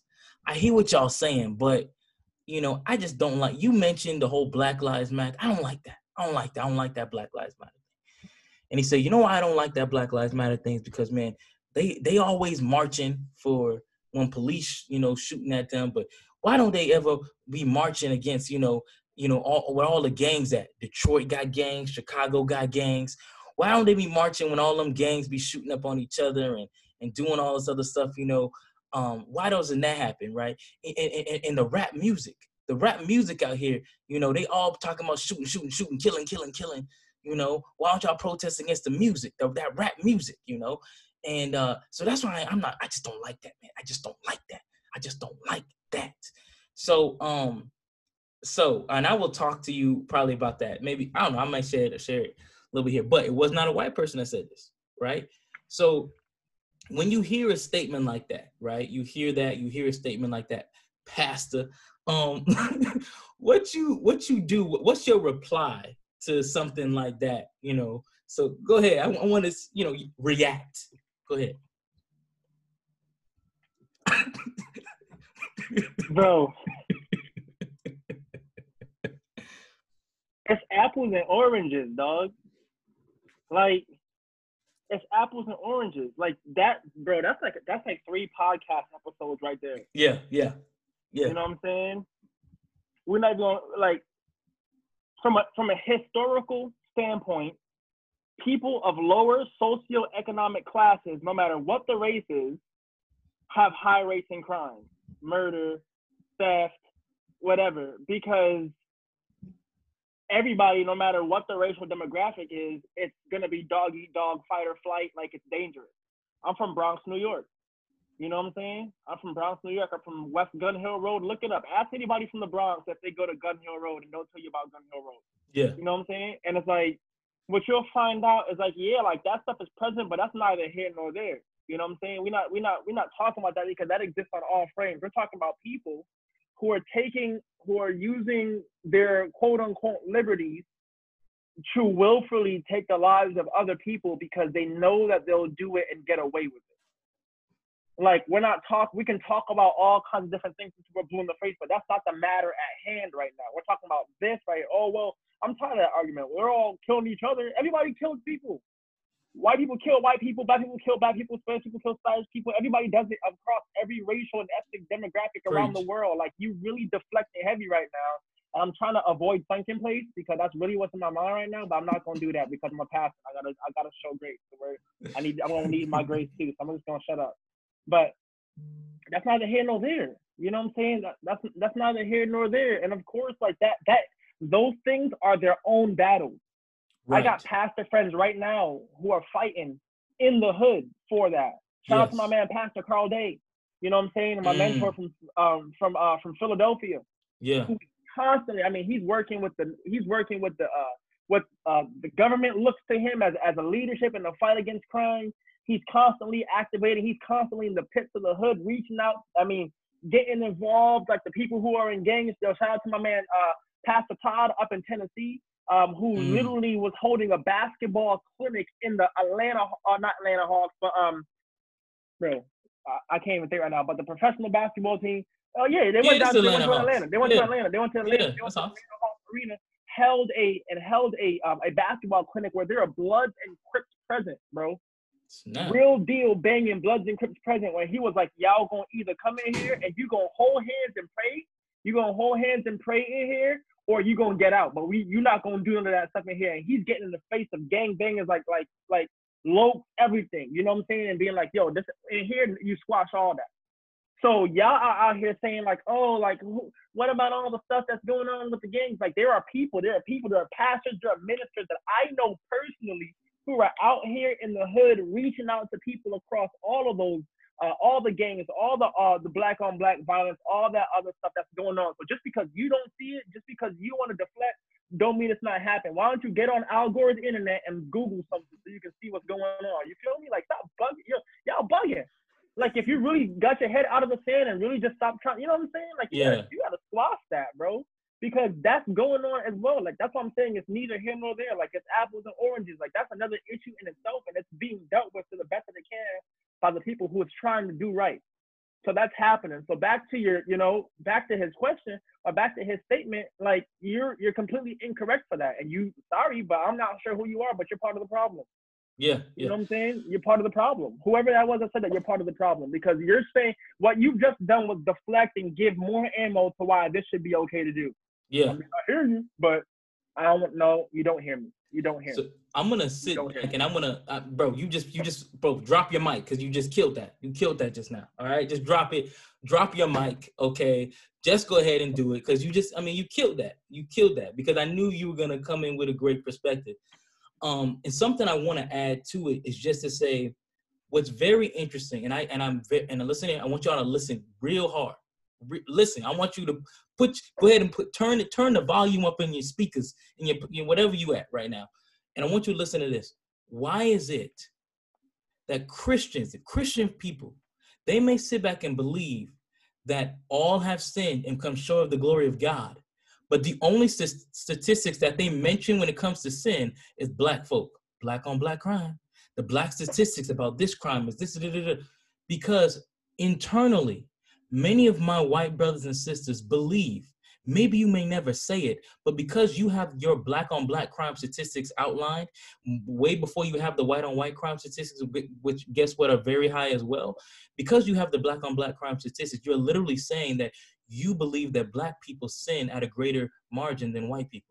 I hear what y'all saying, but you know, I just don't like. You mentioned the whole Black Lives Matter. I don't like that. I don't like that. I don't like that Black Lives Matter. And he said, you know why I don't like that Black Lives Matter things? Because, man, they they always marching for when police, you know, shooting at them. But why don't they ever be marching against, you know, you know, all, where all the gangs at. Detroit got gangs, Chicago got gangs. Why don't they be marching when all them gangs be shooting up on each other and, and doing all this other stuff, you know? Um, why doesn't that happen, right? In, in, in the rap music, the rap music out here, you know, they all talking about shooting, shooting, shooting, killing, killing, killing, you know? Why don't y'all protest against the music, the, that rap music, you know? And uh, so that's why I, I'm not, I just don't like that, man. I just don't like that. I just don't like that. So, um, so, and I will talk to you probably about that. Maybe, I don't know, I might share it, share it a little bit here, but it was not a white person that said this, right? So when you hear a statement like that, right? You hear that, you hear a statement like that, Pastor, um, what you, what you do, what's your reply to something like that, you know? So go ahead, I, I want to, you know, react. Go ahead. Bro. It's apples and oranges, dog. Like, it's apples and oranges. Like that, bro, that's like that's like three podcast episodes right there. Yeah, yeah. Yeah. You know what I'm saying? We're not going like from a from a historical standpoint, people of lower socioeconomic classes, no matter what the race is, have high rates in crime, murder, theft, whatever, because everybody, no matter what the racial demographic is, it's gonna be dog eat dog, fight or flight, like it's dangerous. I'm from Bronx, New York. You know what I'm saying? I'm from Bronx, New York. I'm from West Gun Hill Road. Look it up. Ask anybody from the Bronx if they go to Gun Hill Road, and they'll tell you about Gun Hill Road. Yeah. You know what I'm saying? And it's like, what you'll find out is like, yeah, like that stuff is present, but that's neither here nor there. You know what I'm saying? We're not, we're not, we're not talking about that because that exists on all frames. We're talking about people who are taking, who are using their quote unquote liberties to willfully take the lives of other people because they know that they'll do it and get away with it. Like, we're not talk, we can talk about all kinds of different things until we're blue in the face, but that's not the matter at hand right now. We're talking about this, right? Oh, well, I'm tired of that argument. We're all killing each other. Everybody kills people. White people kill white people, black people kill black people, Spanish people kill Spanish people. Everybody does it across every racial and ethnic demographic around Preach. the world. Like, you really deflecting heavy right now. I'm trying to avoid sunken place because that's really what's in my mind right now. But I'm not gonna do that because I'm a pastor. I gotta, I gotta show grace. So I need, I'm gonna need my grace too. So I'm just gonna shut up. But that's neither here nor there. You know what I'm saying? That, that's that's neither here nor there. And of course, like that, that those things are their own battles. Right. I got pastor friends right now who are fighting in the hood for that. Shout yes. out to my man, Pastor Carl Day. You know what I'm saying? My mm. mentor from um from uh from Philadelphia. Yeah. Who constantly, I mean, he's working with the he's working with the uh what uh the government looks to him as as a leadership in the fight against crime. He's constantly activating. He's constantly in the pits of the hood, reaching out. I mean, getting involved. Like the people who are in gangs. Shout out to my man, uh, Pastor Todd up in Tennessee. Um, who mm. literally was holding a basketball clinic in the Atlanta, uh, not Atlanta Hawks, but um, bro, I, I can't even think right now. But the professional basketball team, oh yeah, they went yeah, down to, they went to Atlanta. They went yeah. to Atlanta. They went to Atlanta. Yeah, they went to awesome. Atlanta Hawks Arena. Held a and held a um, a basketball clinic where there are Bloods and Crips present, bro. Snap. Real deal banging Bloods and Crips present. When he was like, y'all gonna either come in here and you gonna hold hands and pray. You gonna hold hands and pray in here. Or you gonna get out, but we you're not gonna do none of that stuff in here. And he's getting in the face of gang bangers like like like low everything. You know what I'm saying? And being like, yo, this in here you squash all that. So y'all are out here saying like, oh, like who, what about all the stuff that's going on with the gangs? Like there are people, there are people, there are pastors, there are ministers that I know personally who are out here in the hood reaching out to people across all of those. Uh, all the gangs, all the uh, the black on black violence, all that other stuff that's going on. So just because you don't see it, just because you want to deflect, don't mean it's not happening. Why don't you get on Al Gore's internet and Google something so you can see what's going on? You feel me? Like stop bugging, Yo, y'all bugging. Like if you really got your head out of the sand and really just stop trying, you know what I'm saying? Like you yeah, gotta, you gotta squash that, bro. Because that's going on as well. Like that's what I'm saying. It's neither here nor there. Like it's apples and oranges. Like that's another issue in itself, and it's being dealt with to the best that it can by the people who is trying to do right. So that's happening. So back to your, you know, back to his question or back to his statement, like you're you're completely incorrect for that. And you sorry, but I'm not sure who you are, but you're part of the problem. Yeah. yeah. You know what I'm saying? You're part of the problem. Whoever that was that said that, you're part of the problem because you're saying what you've just done was deflect and give more ammo to why this should be okay to do. Yeah. I mean, I hear you, but I don't know. You don't hear me. You don't hear so me. I'm gonna sit back and I'm gonna, uh, bro. You just, you just, bro. Drop your mic because you just killed that. You killed that just now. All right, just drop it. Drop your mic, okay? Just go ahead and do it because you just, I mean, you killed that. You killed that because I knew you were gonna come in with a great perspective. Um, and something I want to add to it is just to say, what's very interesting, and I and I'm and listening. I want y'all to listen real hard. Re- listen, I want you to put go ahead and put turn it turn the volume up in your speakers in your, your whatever you at right now, and I want you to listen to this. Why is it that Christians, the Christian people, they may sit back and believe that all have sinned and come short of the glory of God, but the only st- statistics that they mention when it comes to sin is black folk, black on black crime. The black statistics about this crime is this, da, da, da, because internally, many of my white brothers and sisters believe, maybe you may never say it, but because you have your black on black crime statistics outlined way before you have the white on white crime statistics, which guess what are very high as well, because you have the black on black crime statistics, you're literally saying that you believe that black people sin at a greater margin than white people.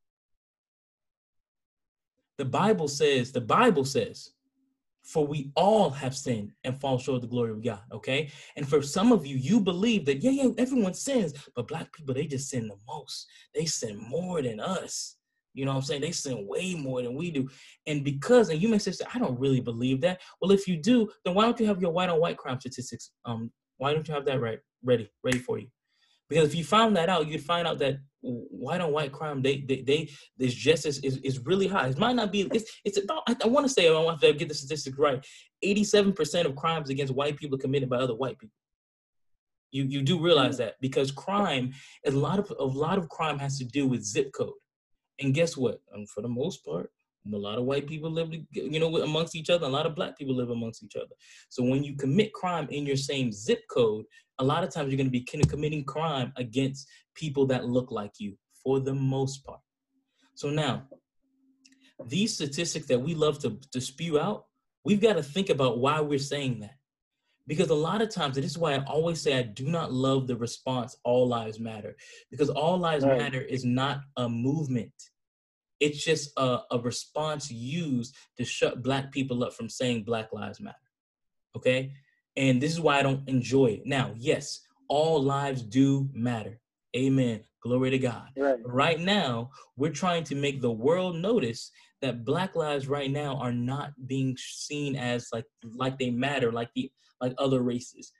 The Bible says, the Bible says, for we all have sinned and fall short of the glory of God, okay? And for some of you, you believe that, yeah, yeah, everyone sins, but black people, they just sin the most. They sin more than us. You know what I'm saying? They sin way more than we do. And because, and you may say, I don't really believe that. Well, if you do, then why don't you have your white on white crime statistics? Um, why don't you have that right, ready, ready for you? Because if you found that out, you'd find out that white on white crime, they they they this justice is, is really high. It might not be. It's it's about. I, I want to say I want to get the statistics right. eighty-seven percent of crimes against white people are committed by other white people. You you do realize that because crime, a lot of a lot of crime has to do with zip code, and guess what? Um, for the most part, a lot of white people live, you know, amongst each other. A lot of black people live amongst each other. So when you commit crime in your same zip code, a lot of times you're going to be committing crime against people that look like you for the most part. So now, these statistics that we love to, to spew out, we've got to think about why we're saying that. Because a lot of times, and this is why I always say I do not love the response, all lives matter. Because all lives right. matter is not a movement. It's just a, a response used to shut black people up from saying Black Lives Matter, okay? And this is why I don't enjoy it. Now, yes, all lives do matter. Amen. Glory to God. Right. Right now, we're trying to make the world notice that black lives right now are not being seen as like like they matter, like the like other races.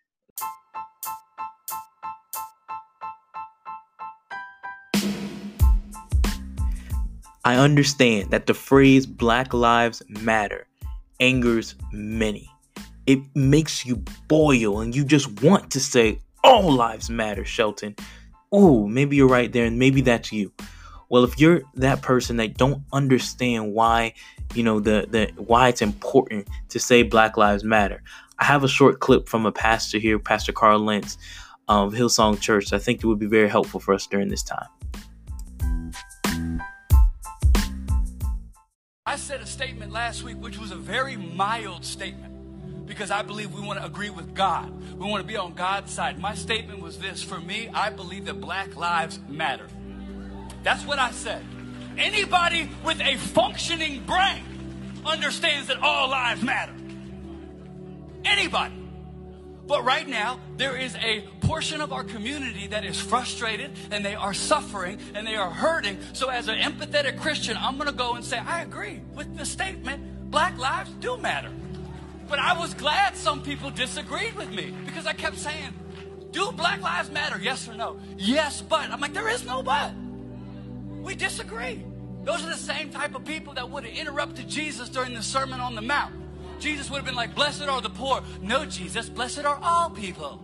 I understand that the phrase Black Lives Matter angers many. It makes you boil and you just want to say, all lives matter, Shelton. Oh, maybe you're right there and maybe that's you. Well, if you're that person that don't understand why, you know, the, the why it's important to say Black Lives Matter, I have a short clip from a pastor here, Pastor Carl Lentz of Hillsong Church. I think it would be very helpful for us during this time. I said a statement last week, which was a very mild statement, because I believe we want to agree with God. We want to be on God's side. My statement was this: for me, I believe that black lives matter. That's what I said. Anybody with a functioning brain understands that all lives matter. Anybody. But right now, there is a portion of our community that is frustrated and they are suffering and they are hurting. So as an empathetic Christian, I'm going to go and say, I agree with the statement, black lives do matter. But I was glad some people disagreed with me because I kept saying, do black lives matter? Yes or no? Yes, but. I'm like, there is no but. We disagree. Those are the same type of people that would have interrupted Jesus during the Sermon on the Mount. Jesus would have been like, blessed are the poor. No, Jesus, blessed are all people.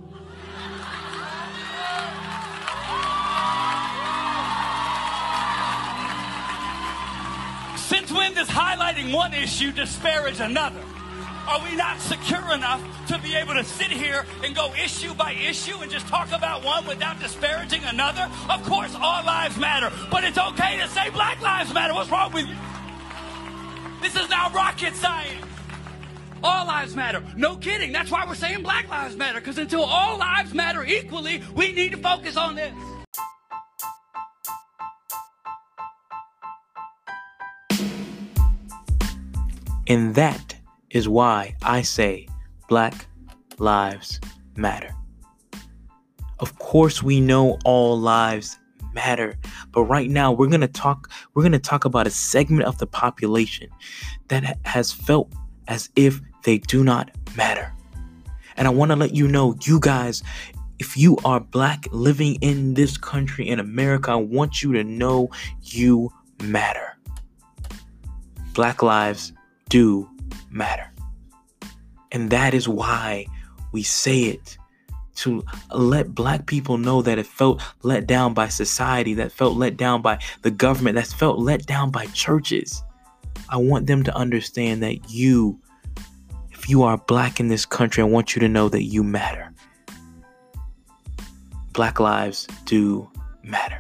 Since when does highlighting one issue disparage another? Are we not secure enough to be able to sit here and go issue by issue and just talk about one without disparaging another? Of course, all lives matter, but it's okay to say black lives matter. What's wrong with you? This is not rocket science. All lives matter. No kidding. That's why we're saying black lives matter, because until all lives matter equally, we need to focus on this. And that is why I say Black Lives Matter. Of course, we know all lives matter, but right now we're going to talk we're going to talk about a segment of the population that has felt as if they do not matter. And I want to let you know, you guys, if you are Black living in this country in America, I want you to know you matter. Black lives do matter. And that is why we say it, to let Black people know that it felt let down by society, that felt let down by the government, that felt let down by churches. I want them to understand that you, if you are Black in this country, I want you to know that you matter. Black lives do matter.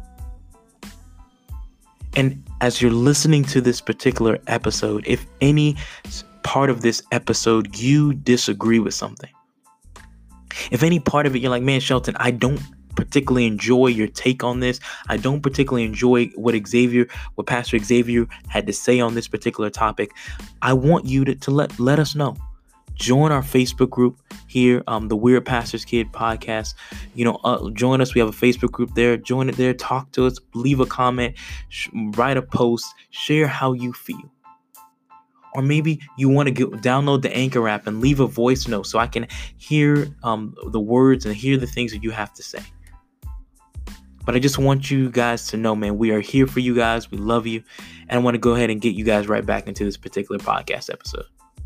And as you're listening to this particular episode, if any part of this episode you disagree with something, if any part of it you're like, man, Shelton, I don't particularly enjoy your take on this. I don't particularly enjoy what Xavier, what Pastor Xavier had to say on this particular topic. I want you to, to let, let us know. Join our Facebook group here, um, the Weird Pastor's Kid podcast. You know, uh, join us. We have a Facebook group there. Join it there. Talk to us. Leave a comment. Sh- write a post. Share how you feel. Or maybe you want to get, download the Anchor app and leave a voice note so I can hear um, the words and hear the things that you have to say. But I just want you guys to know, man, we are here for you guys. We love you. And I want to go ahead and get you guys right back into this particular podcast episode.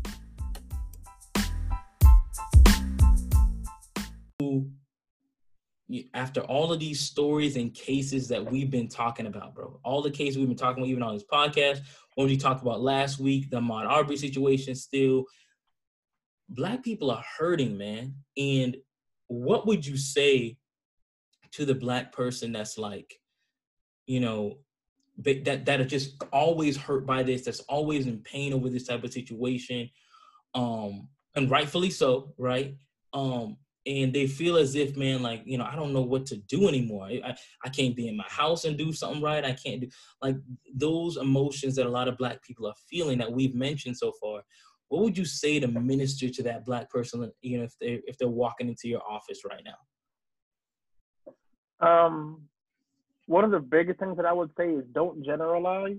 After all of these stories and cases that we've been talking about, bro, all the cases we've been talking about, even on this podcast, when we talked about last week, the Ahmaud Arbery situation, still, Black people are hurting, man. And what would you say to the Black person that's like, you know, that that are just always hurt by this, that's always in pain over this type of situation, um, and rightfully so, right? Um, and they feel as if, man, like, you know, I don't know what to do anymore. I, I, I can't be in my house and do something right. I can't do, like, those emotions that a lot of Black people are feeling that we've mentioned so far. What would you say to minister to that Black person, you know, if they if they're walking into your office right now? Um, one of the biggest things that I would say is don't generalize.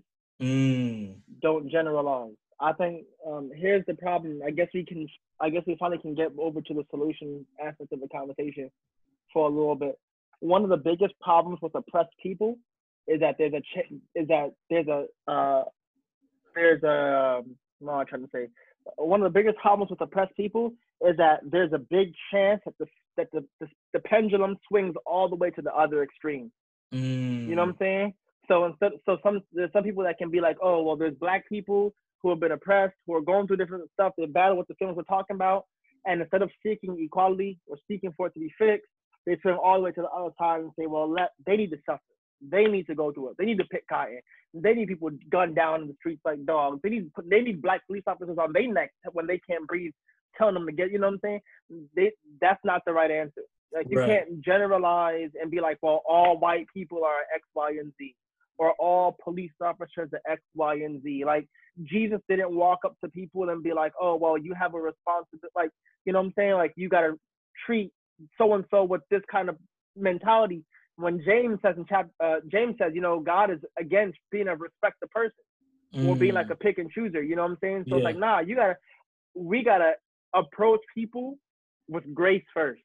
Mm. Don't generalize. I think um, here's the problem. I guess we can. I guess we finally can get over to the solution aspect of the conversation for a little bit. One of the biggest problems with oppressed people is that there's a ch- is that there's a uh, there's a um, no, I'm trying to say. One of the biggest problems with oppressed people is that there's a big chance that the that the the, the pendulum swings all the way to the other extreme. Mm. You know what I'm saying? So instead, so some there's some people that can be like, oh well, there's Black people who have been oppressed, who are going through different stuff, they battle with the feelings we're talking about, and instead of seeking equality or seeking for it to be fixed, they swing all the way to the other side and say, well, let they need to suffer. They need to go through it. They need to pick cotton. They need people gunned down in the streets like dogs. They need they need Black police officers on their neck when they can't breathe, telling them to get, you know what I'm saying? They that's not the right answer. Like, you Right. can't generalize and be like, well, all white people are X, Y, and Z, or all police officers are X, Y, and Z. Like, Jesus didn't walk up to people and be like, oh, well, you have a responsibility. Like, you know what I'm saying? Like, you got to treat so-and-so with this kind of mentality. When James says in chapter, uh, James says, you know, God is against being a respect the person Mm. or being like a pick and chooser. You know what I'm saying? So Yeah. it's like, nah, you got to, we got to approach people with grace first.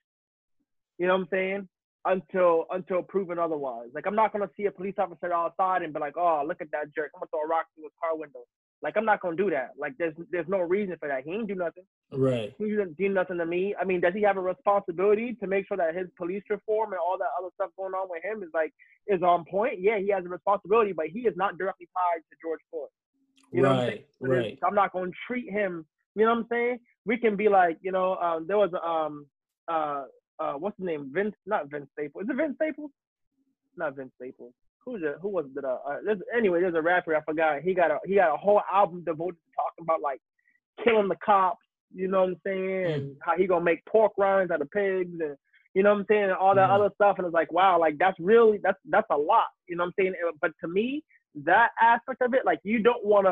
You know what I'm saying? Until until proven otherwise. Like, I'm not gonna see a police officer outside and be like, oh, look at that jerk, I'm gonna throw a rock through his car window. Like, I'm not gonna do that. Like, there's there's no reason for that. He ain't do nothing. Right. He didn't do nothing to me. I mean, does he have a responsibility to make sure that his police reform and all that other stuff going on with him is like is on point? Yeah, he has a responsibility, but he is not directly tied to George Floyd. You know what I'm saying? Right. So Right. I'm not gonna treat him. You know what I'm saying? We can be like, you know, um, there was um uh. Uh, what's the name? Vince, not Vince Staples. Is it Vince Staples? Not Vince Staples. Who's it? Who was it? Uh, uh, there's, anyway, there's a rapper. I forgot. He got a he got a whole album devoted to talking about like killing the cops. You know what I'm saying? Mm. And how he gonna make pork rinds out of pigs, and you know what I'm saying, and all that Mm. other stuff. And it's like, wow, like that's really that's that's a lot. You know what I'm saying? But to me, that aspect of it, like, you don't want to,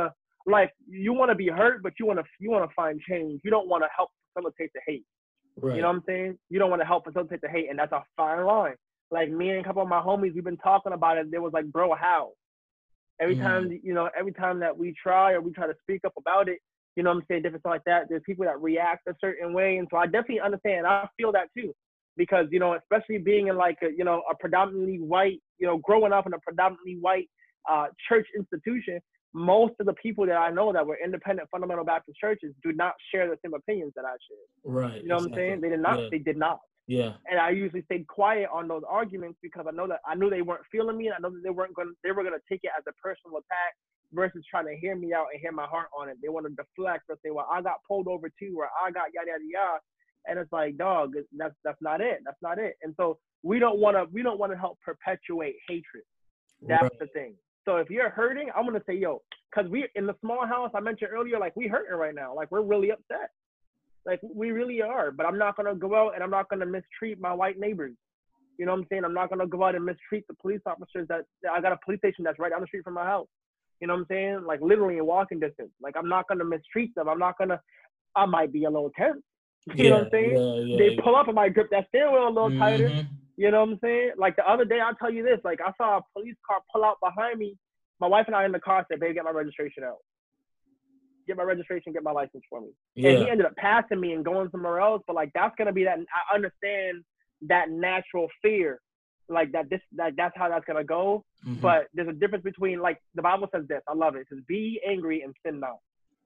like you want to be hurt, but you want to you want to find change. You don't want to help facilitate the hate. Right. You know what I'm saying? You don't want to help facilitate the hate, and that's a fine line. Like me and a couple of my homies, we've been talking about it. There was like, bro, how? Every Mm. time, you know, every time that we try or we try to speak up about it, you know what I'm saying, different stuff like that, there's people that react a certain way. And so I definitely understand. I feel that too. Because, you know, especially being in like, a, you know, a predominantly white, you know, growing up in a predominantly white uh, church institution, most of the people that I know that were independent fundamental Baptist churches do not share the same opinions that I share. Right. You know exactly. what I'm saying? They did not. Yeah. They did not. Yeah. And I usually stayed quiet on those arguments because I know that I knew they weren't feeling me. And I know that they weren't going. They were going to take it as a personal attack versus trying to hear me out and hear my heart on it. They want to deflect or say, "Well, I got pulled over too," or "I got yada yada yada." And it's like, dog, that's that's not it. That's not it. And so we don't want to. We don't want to help perpetuate hatred. That's Right. the thing. So if you're hurting, I'm gonna say, yo, because we in the small house I mentioned earlier, like we hurting right now. Like we're really upset. Like we really are, but I'm not gonna go out and I'm not gonna mistreat my white neighbors. You know what I'm saying? I'm not gonna go out and mistreat the police officers that I got a police station that's right down the street from my house. You know what I'm saying? Like literally in walking distance. Like I'm not gonna mistreat them. I'm not gonna. I might be a little tense. You Yeah, know what I'm saying? yeah, yeah, they yeah. pull up, I might grip that steering wheel a little tighter. Mhm. You know what I'm saying? Like the other day, I'll tell you this. Like I saw a police car pull out behind me. My wife and I in the car said, "Babe, get my registration out. Get my registration, get my license for me." Yeah. And he ended up passing me and going somewhere else. But like that's gonna be that. I understand that natural fear, like that. This that that's how that's gonna go. Mhm. But there's a difference between, like the Bible says this. I love it. It says, "Be angry and sin not."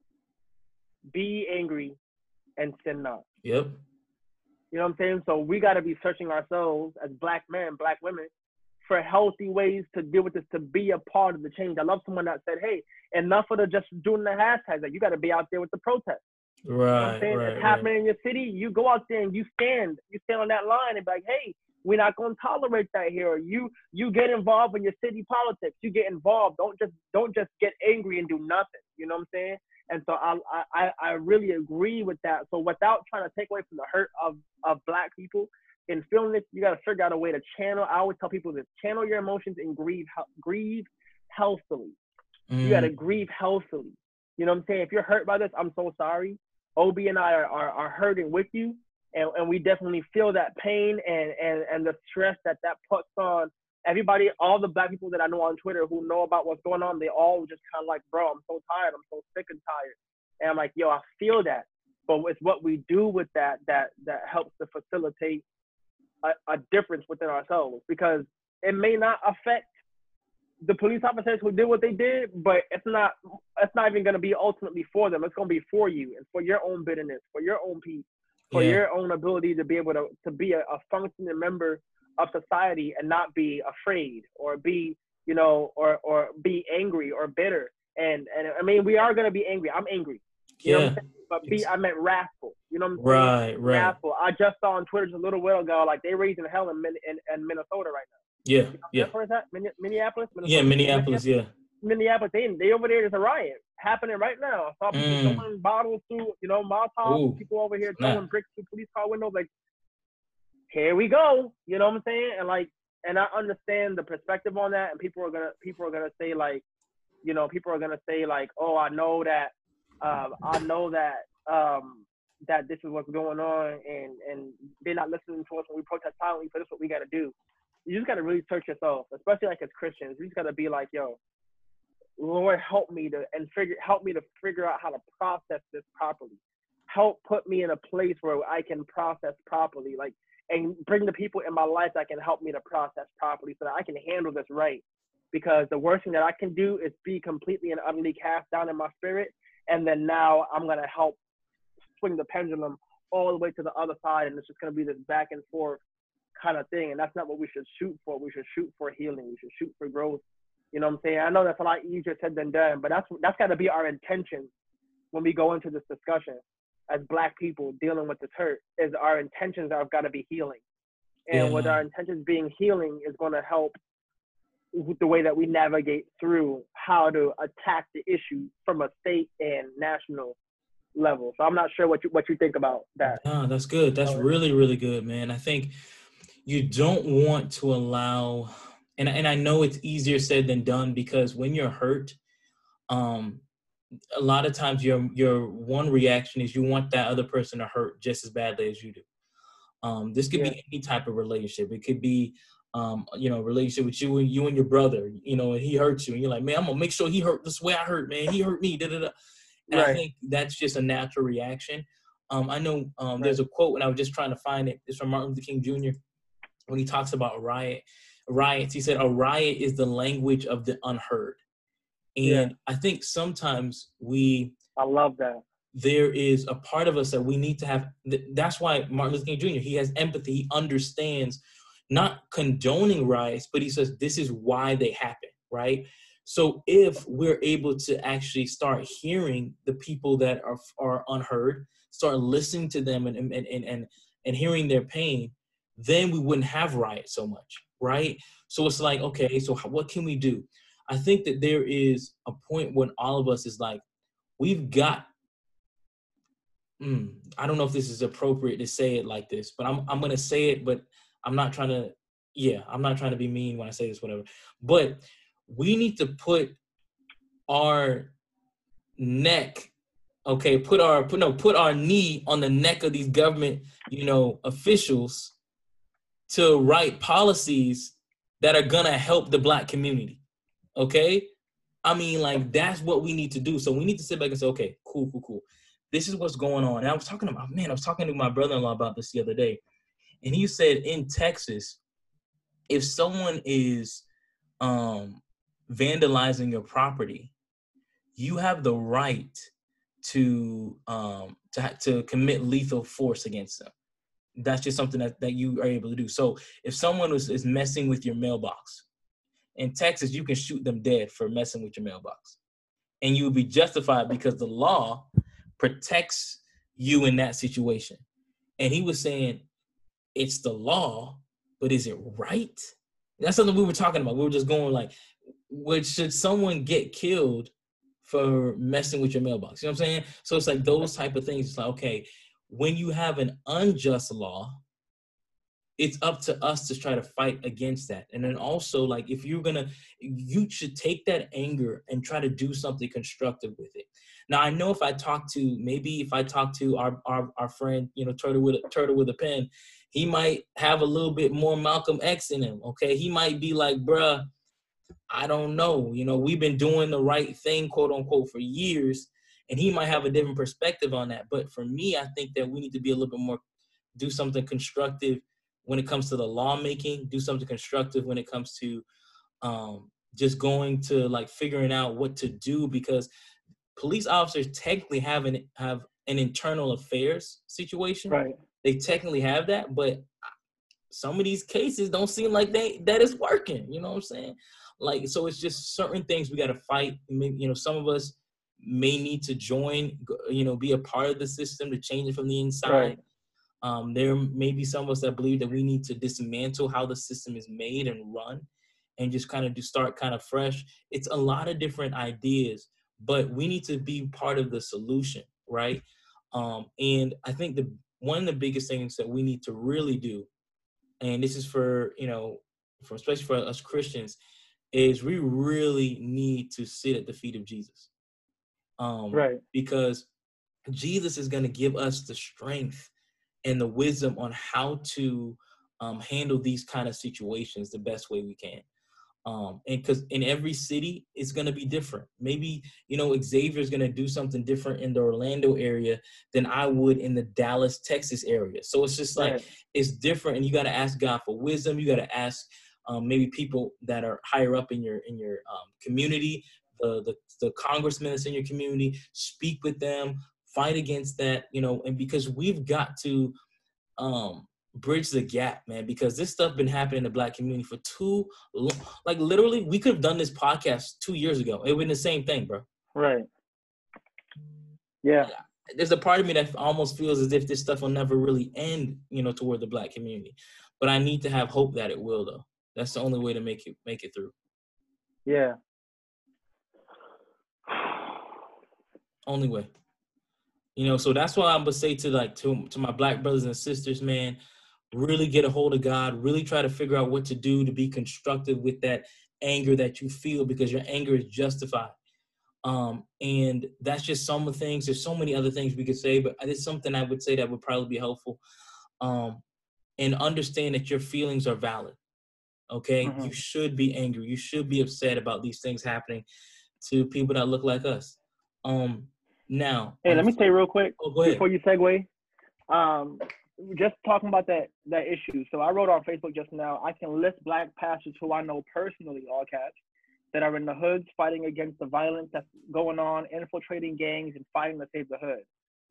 Be angry and sin not. Yep. You know what I'm saying? So we got to be searching ourselves as black men, black women, for healthy ways to deal with this, to be a part of the change. I love someone that said, hey, enough of the just doing the hashtags. Like, you got to be out there with the protest. You know what I'm Right. saying? Right. It's right. happening in your city. You go out there and you stand. You stand on that line and be like, hey, we're not going to tolerate that here. Or you you get involved in your city politics. You get involved. Don't just don't just get angry and do nothing. You know what I'm saying? And so I, I, I really agree with that. So without trying to take away from the hurt of, of black people in feeling this, you got to figure out a way to channel. I always tell people this: channel your emotions and grieve, grieve healthily. Mm. You got to grieve healthily. You know what I'm saying? If you're hurt by this, I'm so sorry. O B and I are, are, are hurting with you. And, and we definitely feel that pain and, and, and the stress that that puts on everybody. All the black people that I know on Twitter who know about what's going on, they all just kind of like, bro, I'm so tired. I'm so sick and tired. And I'm like, yo, I feel that. But it's what we do with that that that helps to facilitate a, a difference within ourselves, because it may not affect the police officers who did what they did, but it's not it's not even going to be ultimately for them. It's going to be for you and for your own bitterness, for your own peace, for Yeah. your own ability to be able to, to be a, a functioning member of society and not be afraid or be, you know, or or be angry or bitter. And and I mean, we are going to be angry. I'm angry. You know what Yeah. I'm saying? But be, I meant wrathful. You know what I'm Right. saying? Right. Wrathful. I just saw on Twitter just a little while ago, like they raising hell in, Min, in, in Minnesota right now. Yeah. You know, Yeah. where's that? Min, Minneapolis? Minnesota? Yeah. Minneapolis. Yeah. Minneapolis. They, they over there, there's a riot happening right now. I saw people Mm. throwing bottles through, you know, Molotov. Ooh. People over here Snap. throwing bricks through police car windows. Like, here we go. You know what I'm saying? And like, and I understand the perspective on that. And people are gonna, people are gonna say like, you know, people are gonna say like, oh, I know that, um, I know that, um, that this is what's going on, and and they're not listening to us when we protest silently. So this is what we gotta do. You just gotta really search yourself, especially like as Christians. You just gotta be like, yo, Lord, help me to and figure help me to figure out how to process this properly. Help put me in a place where I can process properly, like, and bring the people in my life that can help me to process properly so that I can handle this right. Because the worst thing that I can do is be completely and utterly cast down in my spirit, and then now I'm gonna help swing the pendulum all the way to the other side, and it's just gonna be this back and forth kind of thing. And that's not what we should shoot for. We should shoot for healing. We should shoot for growth. You know what I'm saying? I know that's a lot easier said than done, but that's that's got to be our intention when we go into this discussion as Black people dealing with this hurt. Is our intentions have got to be healing, and Yeah. with our intentions being healing is going to help with the way that we navigate through how to attack the issue from a state and national level. So I'm not sure what you what you think about that. No, that's good. That's really, really good, man. I think you don't want to allow, and and I know it's easier said than done, because when you're hurt, um, a lot of times your your one reaction is you want that other person to hurt just as badly as you do. Um, this could Yeah. be any type of relationship. It could be, um, you know, a relationship with you and you and your brother, you know, and he hurts you. And you're like, man, I'm going to make sure he hurt this way I hurt, man. He hurt me. Da, da, da. And Right. I think that's just a natural reaction. Um, I know um, Right. there's a quote, and I was just trying to find it. It's from Martin Luther King Junior when he talks about a riot, riots. He said, a riot is the language of the unheard. And Yeah. I think sometimes we, I love that. there is a part of us that we need to have. That's why Martin Luther King Junior, he has empathy. He understands, not condoning riots, but he says this is why they happen, right? So if we're able to actually start hearing the people that are are unheard, start listening to them and and and and, and hearing their pain, then we wouldn't have riots so much, right? So it's like, okay, so what can we do? I think that there is a point when all of us is like, we've got, mm, I don't know if this is appropriate to say it like this, but I'm I'm gonna say it, but I'm not trying to, yeah, I'm not trying to be mean when I say this, whatever. But we need to put our neck, okay, put our put no put our knee on the neck of these government, you know, officials to write policies that are gonna help the Black community. Okay? I mean, like, that's what we need to do. So we need to sit back and say, okay, cool, cool, cool. This is what's going on. And I was talking about, man, I was talking to my brother-in-law about this the other day. And he said in Texas, if someone is um, vandalizing your property, you have the right to, um, to to commit lethal force against them. That's just something that, that you are able to do. So if someone is, is messing with your mailbox, in Texas, you can shoot them dead for messing with your mailbox. And you will be justified because the law protects you in that situation. And he was saying, it's the law, but is it right? That's something we were talking about. We were just going like, would, should someone get killed for messing with your mailbox? You know what I'm saying? So it's like those type of things. It's like, okay, when you have an unjust law, it's up to us to try to fight against that. And then also, like, if you're gonna, you should take that anger and try to do something constructive with it. Now, I know if I talk to, maybe if I talk to our our, our friend, you know, Turtle with a, Turtle with a pen, he might have a little bit more Malcolm X in him, okay? He might be like, bruh, I don't know. You know, we've been doing the right thing, quote unquote, for years, and he might have a different perspective on that. But for me, I think that we need to be a little bit more, do something constructive when it comes to the lawmaking, do something constructive when it comes to um, just going to like figuring out what to do, because police officers technically have an, have an internal affairs situation. Right. They technically have that, but some of these cases don't seem like they that is working. You know what I'm saying? Like, so it's just certain things we got to fight. Maybe, you know, some of us may need to join, you know, be a part of the system to change it from the inside. Right. Um, there may be some of us that believe that we need to dismantle how the system is made and run and just kind of do start kind of fresh. It's a lot of different ideas, but we need to be part of the solution, right? Um, and I think the one of the biggest things that we need to really do, and this is for, you know, for especially for us Christians, is we really need to sit at the feet of Jesus. Um, right. Because Jesus is going to give us the strength and the wisdom on how to um, handle these kind of situations the best way we can. Um, and because in every city, it's going to be different. Maybe, you know, Xavier is going to do something different in the Orlando area than I would in the Dallas, Texas area. So it's just like, right. it's different. And you got to ask God for wisdom. You got to ask um, maybe people that are higher up in your in your um, community, the, the, the congressmen that's in your community, speak with them, fight against that, you know, and because we've got to um, bridge the gap, man, because this stuff been happening in the Black community for too long. Like, literally, we could have done this podcast two years ago. It would been the same thing, bro. Right. Yeah. There's a part of me that almost feels as if this stuff will never really end, you know, toward the Black community. But I need to have hope that it will, though. That's the only way to make it make it through. Yeah. Only way. You know, so that's why I'm gonna say to like to to my Black brothers and sisters, man, really get a hold of God, really try to figure out what to do to be constructive with that anger that you feel, because your anger is justified. Um, and that's just some of the things. There's so many other things we could say, but it's something I would say that would probably be helpful. Um, and understand that your feelings are valid. Okay, Mm-hmm. you should be angry. You should be upset about these things happening to people that look like us. Um, now, Hey, let me say real quick oh, go ahead. before you segue. Um, just talking about that that issue. So I wrote on Facebook just now. I can list black pastors who I know personally, all caps, that are in the hoods fighting against the violence that's going on, infiltrating gangs and fighting to save the hood.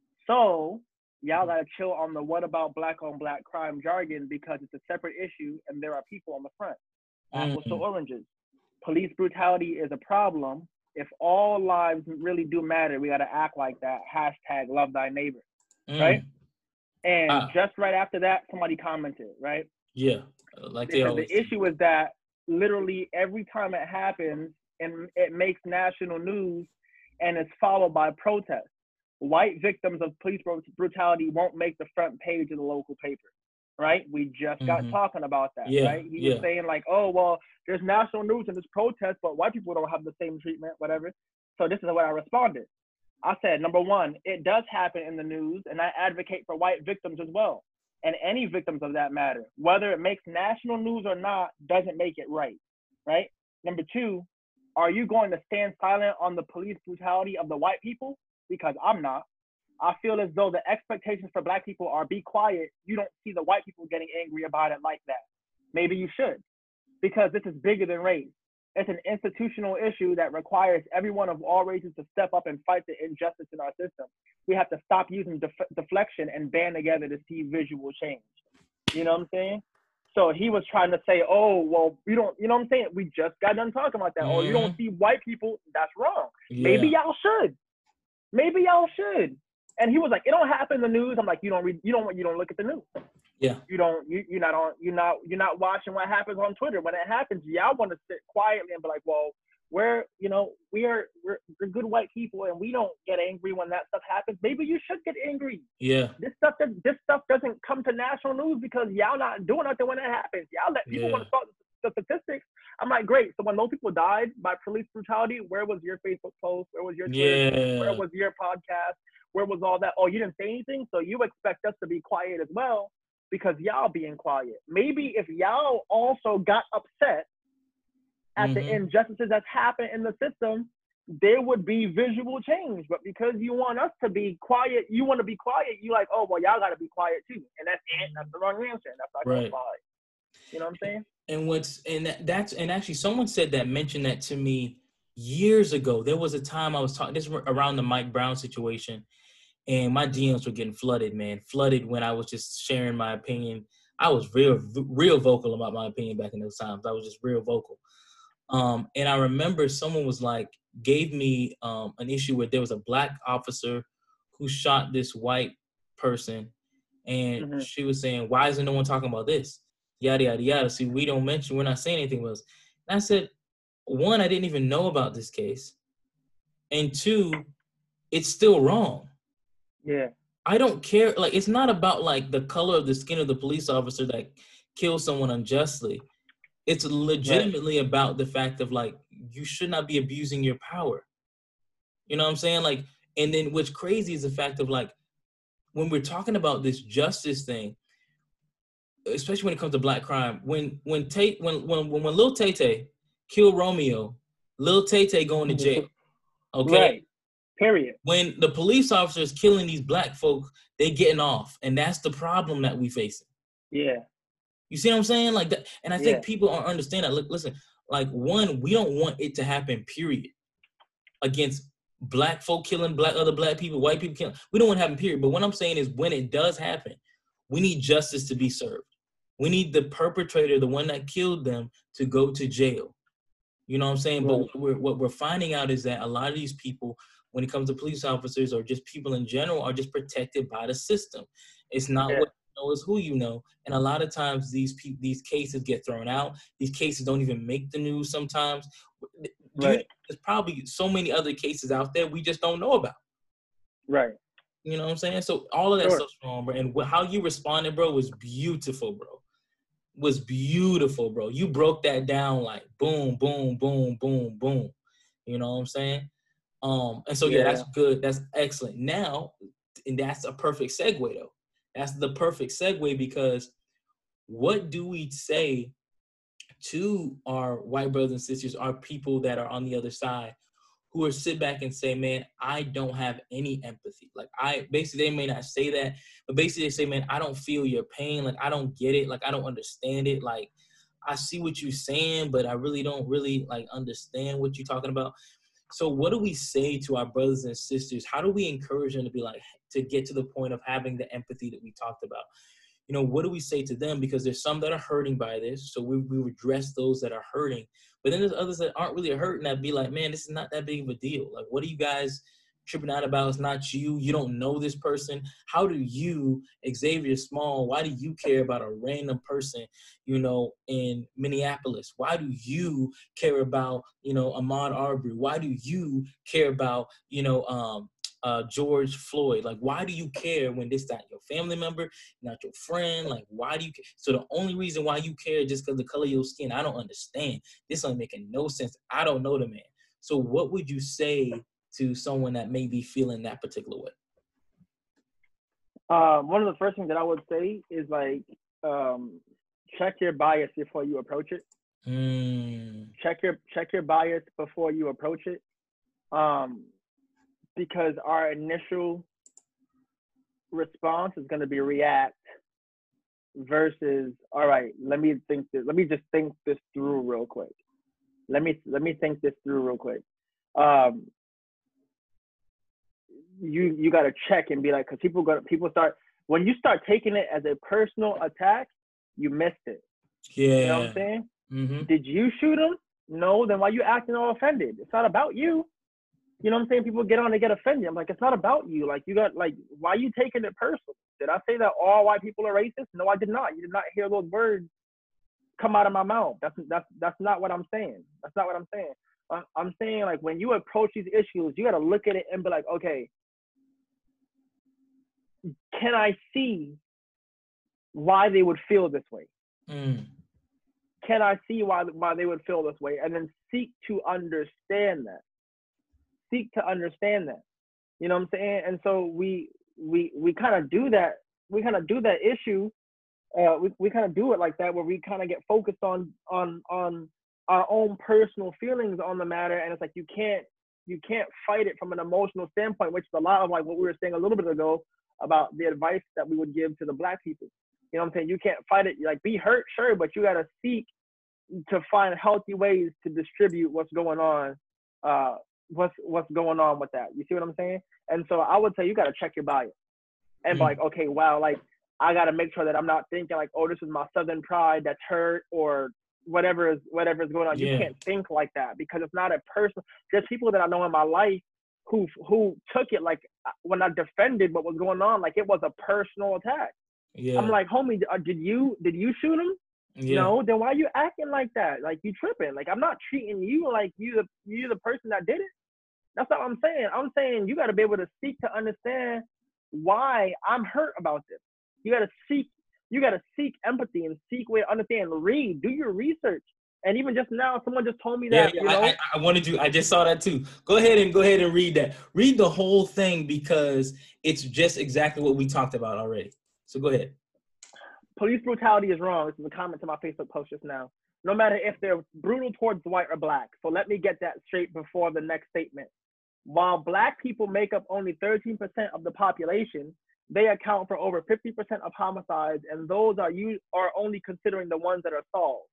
So y'all gotta chill on the what about black on black crime jargon because it's a separate issue and there are people on the front. Apples to oranges. Police brutality is a problem. If all lives really do matter, we gotta act like that. Hashtag love thy neighbor. Mm. Right? And Ah. just right after that, somebody commented, right? Yeah, like they Because always the issue is that literally every time it happens and it makes national news and it's followed by protests. White victims of police brutality won't make the front page of the local paper, right? We just mm-hmm. got talking about that, yeah, right? He yeah. was saying like, oh, well, there's national news and there's protests, but white people don't have the same treatment, whatever. So this is what I responded. I said, number one, it does happen in the news, and I advocate for white victims as well, and any victims of that matter. Whether it makes national news or not doesn't make it right, right? Number two, are you going to stand silent on the police brutality of the white people? Because I'm not. I feel as though the expectations for black people are be quiet. You don't see the white people getting angry about it like that. Maybe you should, because this is bigger than race. It's an institutional issue that requires everyone of all races to step up and fight the injustice in our system. We have to stop using def- deflection and band together to see visual change. You know what I'm saying? So he was trying to say, oh, well, we don't, you know what I'm saying? We just got done talking about that. Mm-hmm. Oh, you don't see white people. That's wrong. Yeah. Maybe y'all should. Maybe y'all should. And he was like, it don't happen in the news. I'm like, you don't read, you don't, you don't look at the news. Yeah. You don't, you, you're not on, you're not, you're not watching what happens on Twitter. When it happens, y'all want to sit quietly and be like, well, we're, you know, we are, we're, we're good white people and we don't get angry when that stuff happens. Maybe you should get angry. Yeah. This stuff, that, this stuff doesn't come to national news because y'all not doing nothing when it happens. Y'all let people yeah. want to talk the statistics. I'm like, great. So when those people died by police brutality, where was your Facebook post? Where was your Twitter? Yeah. Where was your podcast? Where was all that? Oh, you didn't say anything? So you expect us to be quiet as well because y'all being quiet. Maybe if y'all also got upset at mm-hmm. the injustices that's happened in the system, there would be visual change. But because you want us to be quiet, you want to be quiet, you like, oh, well, y'all got to be quiet too. And that's it. That's the wrong answer. That's not going to fly. You know what I'm saying? And what's and that, that's and actually someone said that mentioned that to me years ago. There was a time I was talking this was around the Mike Brown situation, and my D Ms were getting flooded, man, flooded when I was just sharing my opinion. I was real, real vocal about my opinion back in those times. I was just real vocal. Um, and I remember someone was like, gave me um, an issue where there was a black officer who shot this white person, and mm-hmm. she was saying, "Why isn't no one talking about this?" Yada, yada, yada. See, we don't mention, we're not saying anything about this. And I said, one, I didn't even know about this case. And two, it's still wrong. Yeah. I don't care. Like, it's not about, like, the color of the skin of the police officer that kills someone unjustly. It's legitimately right. about the fact of, like, you should not be abusing your power. You know what I'm saying? Like, and then what's crazy is the fact of, like, when we're talking about this justice thing, especially when it comes to black crime, when when Tate when when when, when Lil Tay Tay killed Romeo, Lil Tay Tay going to jail. Okay. Right. Period. When the police officers killing these black folk, they getting off, and that's the problem that we facing. Yeah. You see what I'm saying? Like that, and I think yeah. people don't understand that. Look, listen, like one, we don't want it to happen. Period. Against black folk killing black other black people, white people killing. We don't want it to happen. Period. But what I'm saying is, when it does happen, we need justice to be served. We need the perpetrator, the one that killed them, to go to jail. You know what I'm saying? Right. But what we're, what we're finding out is that a lot of these people, when it comes to police officers or just people in general, are just protected by the system. It's not yeah. what you know, it's who you know. And a lot of times these pe- these cases get thrown out. These cases don't even make the news sometimes. Right. You, there's probably so many other cases out there we just don't know about. Right. You know what I'm saying? So all of that sure. stuff's wrong, bro. And how you responded, bro, was beautiful, bro. Was beautiful, bro. You broke that down like boom, boom, boom, boom, boom. You know what I'm saying? Um, and so, yeah, Yeah. that's good. That's excellent. Now, and that's a perfect segue, though. That's the perfect segue, because what do we say to our white brothers and sisters, our people that are on the other side, who are sit back and say, man, I don't have any empathy. Like, I basically, they may not say that, but basically they say, man, I don't feel your pain. Like, I don't get it. Like, I don't understand it. Like, I see what you're saying, but I really don't really like understand what you're talking about. So what do we say to our brothers and sisters? How do we encourage them to be like, to get to the point of having the empathy that we talked about? You know, what do we say to them? Because there's some that are hurting by this. So we, we address those that are hurting. But then there's others that aren't really hurting that be like, man, this is not that big of a deal. Like, what are you guys tripping out about? It's not you. You don't know this person. How do you, Xavier Small, why do you care about a random person, you know, in Minneapolis? Why do you care about, you know, Ahmaud Arbery? Why do you care about, you know, um, uh, George Floyd? Like, why do you care when this not your family member, not your friend? Like, why do you care? So the only reason why you care is just because the color of your skin. I don't understand. This ain't making no sense. I don't know the man. So what would you say to someone that may be feeling that particular way? Um, one of the first things that I would say is like, um, check your bias before you approach it. Mm. Check your check your bias before you approach it, um, because our initial response is going to be react versus, all right, let me think this. Let me just think this through real quick. Let me let me think this through real quick. Um, you you got to check and be like, because people got people start when you start taking it as a personal attack, you missed it. Yeah. You know what I'm saying? Mm-hmm. Did you shoot him? No. Then why you acting all offended? It's not about you. You know what I'm saying? People get on, they get offended. I'm like, it's not about you. Like, you got, like, why are you taking it personal? Did I say that all white people are racist? No, I did not. You did not hear those words come out of my mouth. That's that's that's not what I'm saying. That's not what I'm saying. I'm, I'm saying, like, when you approach these issues, you got to look at it and be like, okay, can I see why they would feel this way? Mm. Can I see why why they would feel this way? And then seek to understand that. Seek to understand that. You know what I'm saying? And so we we we kind of do that. We kind of do that issue. Uh, we we kind of do it like that, where we kind of get focused on on on our own personal feelings on the matter, and it's like you can't you can't fight it from an emotional standpoint, which is a lot of like what we were saying a little bit ago about the advice that we would give to the black people. You know what I'm saying? You can't fight it. Like, be hurt, sure, but you got to seek to find healthy ways to distribute what's going on, uh, what's what's going on with that. You see what I'm saying? And so I would say you got to check your bias and be like, okay, wow, like, I got to make sure that I'm not thinking like, oh, this is my Southern pride that's hurt, or whatever is whatever is going on. Yeah. You can't think like that, because it's not a person. There's people that I know in my life who who took it like, when I defended what was going on, like it was a personal attack. Yeah. I'm like, homie, did you did you shoot him? Yeah. No, then why are you acting like that? Like, you tripping. Like, I'm not treating you like you the you the person that did it. That's not what I'm saying. I'm saying you got to be able to seek to understand why I'm hurt about this. You got to seek you got to seek empathy and seek way to understand. Read, do your research. And even just now, someone just told me that. Yeah, yeah, you know, I, I wanted you. I just saw that too. Go ahead and go ahead and read that. Read the whole thing, because it's just exactly what we talked about already. So go ahead. Police brutality is wrong. This is a comment to my Facebook post just now. No matter if they're brutal towards white or black. So let me get that straight before the next statement. While black people make up only thirteen percent of the population, they account for over fifty percent of homicides, and those are you are only considering the ones that are solved.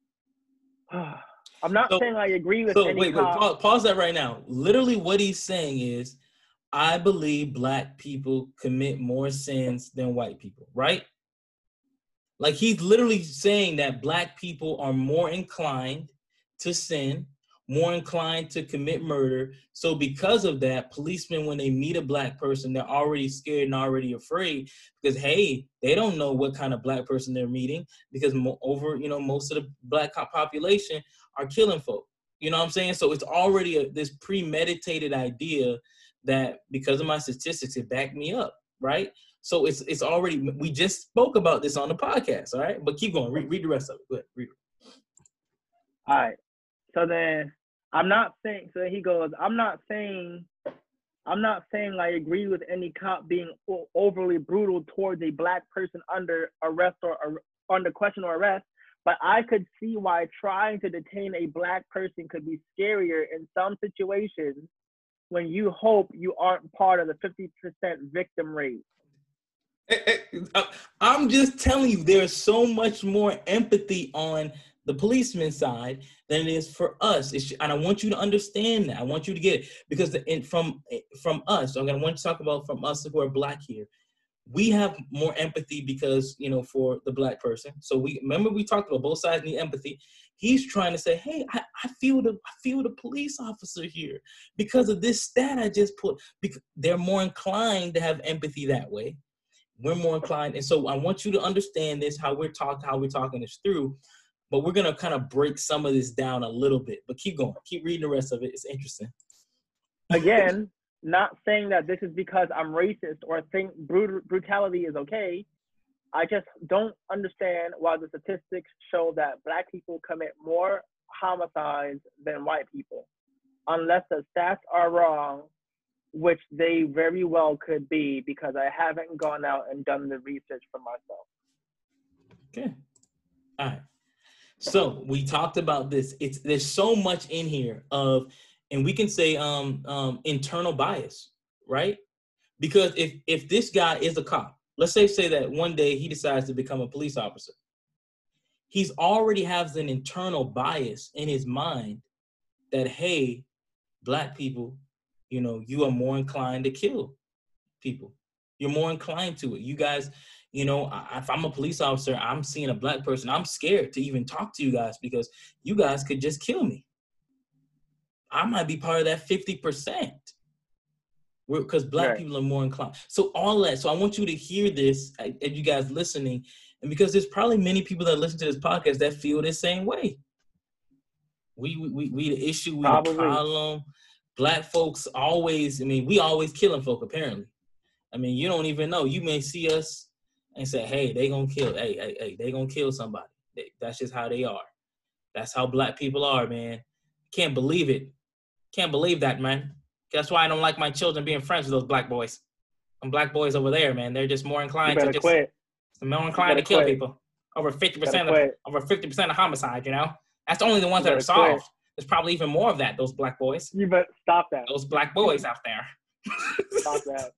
I'm not So- saying I agree with So any wait, wait, cop. pause, pause that right now. Literally, what he's saying is, I believe black people commit more sins than white people, right? Like, he's literally saying that black people are more inclined to sin, more inclined to commit murder. So because of that, policemen, when they meet a black person, they're already scared and already afraid, because, hey, they don't know what kind of black person they're meeting, because mo- over, you know, most of the black population are killing folk. You know what I'm saying? So it's already a, this premeditated idea that, because of my statistics, it backed me up, right? So it's it's already, we just spoke about this on the podcast, all right? But keep going. Read, read the rest of it. Go ahead, read it. All right. So then I'm not saying, so he goes, I'm not saying, I'm not saying I agree with any cop being o- overly brutal towards a black person under arrest or, or under question or arrest, but I could see why trying to detain a black person could be scarier in some situations when you hope you aren't part of the fifty percent victim rate. I'm just telling you, there's so much more empathy on the policeman's side than it is for us. It's, and I want you to understand that. I want you to get it because the, in, from from us, I'm gonna want to talk about from us who are black here. We have more empathy because, you know, for the black person. So we remember we talked about both sides need empathy. He's trying to say, hey, I, I feel the I feel the police officer here because of this stat I just put. Because they're more inclined to have empathy that way. We're more inclined, and so I want you to understand this, how we're talking, how we're talking this through. But we're gonna kind of break some of this down a little bit. But keep going, keep reading the rest of it. It's interesting. Again, not saying that this is because I'm racist or think brut- brutality is okay. I just don't understand why the statistics show that black people commit more homicides than white people, unless the stats are wrong, which they very well could be because I haven't gone out and done the research for myself. Okay. All right. So we talked about this. It's there's so much in here of, and we can say um, um, internal bias, right? Because if if this guy is a cop, let's say say that one day he decides to become a police officer, he's already has an internal bias in his mind that, hey, black people, you know, you are more inclined to kill people. You're more inclined to it. You guys, you know, if I'm a police officer, I'm seeing a black person, I'm scared to even talk to you guys because you guys could just kill me. I might be part of that fifty percent. Because black Right. people are more inclined. So all that. So I want you to hear this, if you guys listening, and because there's probably many people that listen to this podcast that feel the same way. We we we the issue, we Probably. the problem. Black folks always, I mean, we always killing folk apparently. I mean, you don't even know. You may see us and say, hey, they gonna kill, hey, hey, hey, they gonna kill somebody. They, that's just how they are. That's how black people are, man. Can't believe it. Can't believe that, man. That's why I don't like my children being friends with those black boys. Them black boys over there, man, they're just more inclined to just quit. more inclined to kill quit. people. Over fifty percent of quit. over fifty percent of homicide, you know? That's only the ones You that are better solved. quit. There's probably even more of that, those black boys. You better stop that. Those black boys out there. Stop that.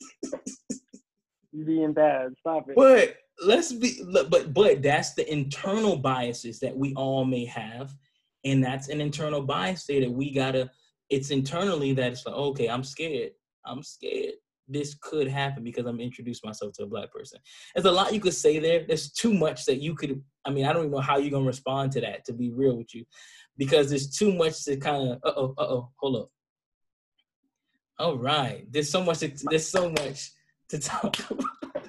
You being bad. Stop it. But let's be but but that's the internal biases that we all may have. And that's an internal bias there that we gotta, it's internally that it's like, okay, I'm scared. I'm scared. This could happen because I'm introducing myself to a black person. There's a lot you could say there. There's too much that you could, I mean, I don't even know how you're going to respond to that, to be real with you, because there's too much to kind of, uh-oh, uh-oh, hold up. All right. There's so much, to, there's so much to talk about.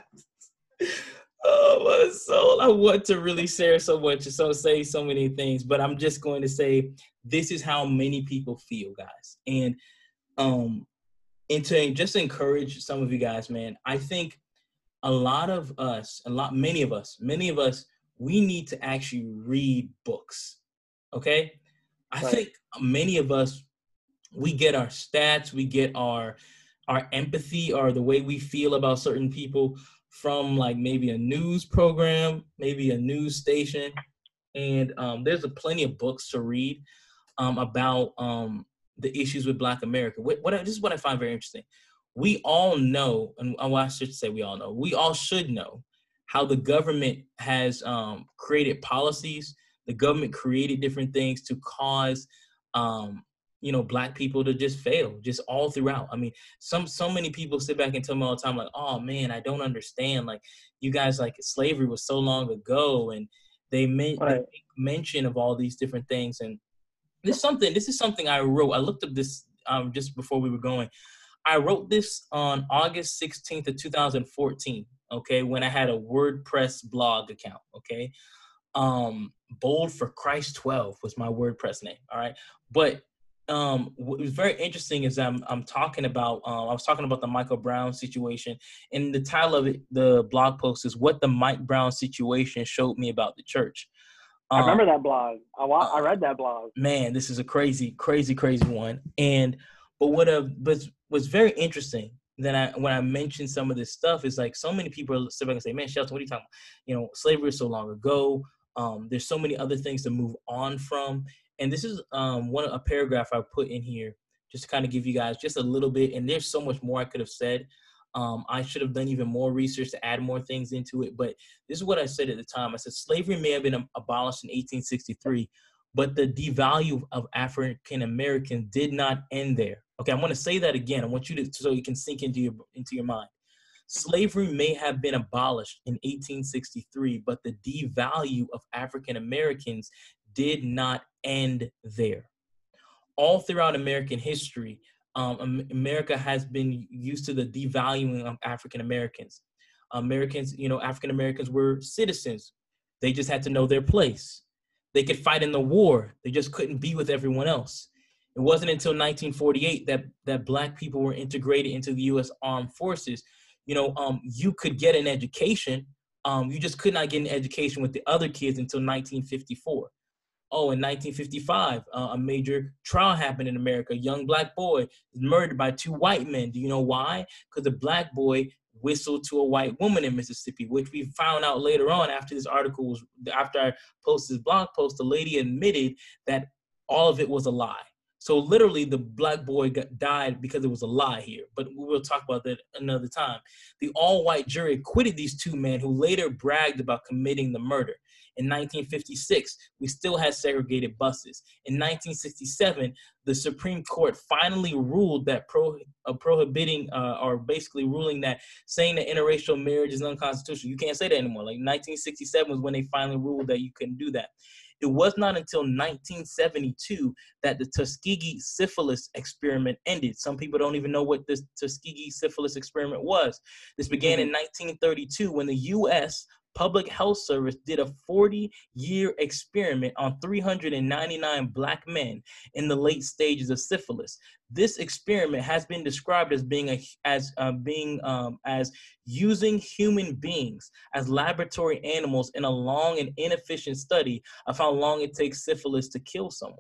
Oh, my soul. I want to really share so much, so say so many things, but I'm just going to say, this is how many people feel, guys. And, um, And to just encourage some of you guys, man, I think a lot of us, a lot, many of us, many of us, we need to actually read books, okay? I Right. think many of us, we get our stats, we get our our empathy or the way we feel about certain people from like maybe a news program, maybe a news station. And um, there's a plenty of books to read um, about um, the issues with Black America. What, what I, this is what I find very interesting. We all know, and well, I should say we all know, we all should know how the government has um, created policies. The government created different things to cause, um, you know, Black people to just fail, just all throughout. I mean, some so many people sit back and tell me all the time, like, oh man, I don't understand. Like, you guys, like, slavery was so long ago, and they, men- Right. they make mention of all these different things. And this is something, this is something I wrote. I looked up this um, just before we were going. I wrote this on August sixteenth of two thousand fourteen, okay, when I had a WordPress blog account, okay? Um, Bold for Christ twelve was my WordPress name, all right? But um, what was very interesting is I'm I'm talking about, um, I was talking about the Michael Brown situation, and the title of it, the blog post is What the Mike Brown Situation Showed Me About the Church. I remember Um, that blog. I wa- I uh, read that blog. man, this is a crazy, crazy, crazy one. And but what a was was very interesting that I when I mentioned some of this stuff is like so many people sit back and say, "Man, Shelton, what are you talking about? You know, slavery is so long ago. Um, there's so many other things to move on from." And this is um one a paragraph I put in here just to kind of give you guys just a little bit. And there's so much more I could have said. Um, I should have done even more research to add more things into it. But this is what I said at the time. I said slavery may have been abolished in eighteen sixty-three, but the devalue of African Americans did not end there. Okay, I'm going to say that again. I want you to so you can sink into your into your mind. Slavery may have been abolished in eighteen sixty-three, but the devalue of African Americans did not end there. All throughout American history, um, America has been used to the devaluing of African Americans. Americans, you know, African Americans were citizens. They just had to know their place. They could fight in the war. They just couldn't be with everyone else. It wasn't until nineteen forty-eight that, that Black people were integrated into the U S Armed Forces. You know, um, you could get an education. Um, you just could not get an education with the other kids until nineteen fifty-four. Oh, in nineteen fifty-five, uh, a major trial happened in America. A young Black boy was murdered by two white men. Do you know why? Because the Black boy whistled to a white woman in Mississippi, which we found out later on after this article was, after I posted this blog post, the lady admitted that all of it was a lie. So literally the Black boy got, died because it was a lie here, but we'll talk about that another time. The all-white jury acquitted these two men who later bragged about committing the murder. In nineteen fifty-six, we still had segregated buses. In nineteen sixty-seven, the Supreme Court finally ruled that pro, uh, prohibiting uh, or basically ruling that saying that interracial marriage is unconstitutional. You can't say that anymore. Like nineteen sixty-seven was when they finally ruled that you couldn't do that. It was not until nineteen seventy-two that the Tuskegee syphilis experiment ended. Some people don't even know what this Tuskegee syphilis experiment was. This began in nineteen thirty-two when the U S Public Health Service did a forty-year experiment on three hundred ninety-nine Black men in the late stages of syphilis. This experiment has been described as being a, as uh, being um, as using human beings as laboratory animals in a long and inefficient study of how long it takes syphilis to kill someone.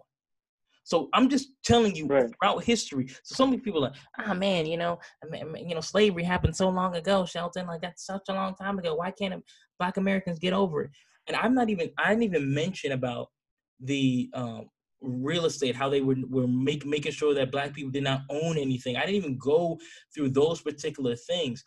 So I'm just telling you Right. throughout history. So so many people are like, ah, man, you know, you know, slavery happened so long ago, Shelton. Like that's such a long time ago. Why can't Black Americans get over it? And I'm not even. I didn't even mention about the um, real estate, how they were were make, making sure that Black people did not own anything. I didn't even go through those particular things.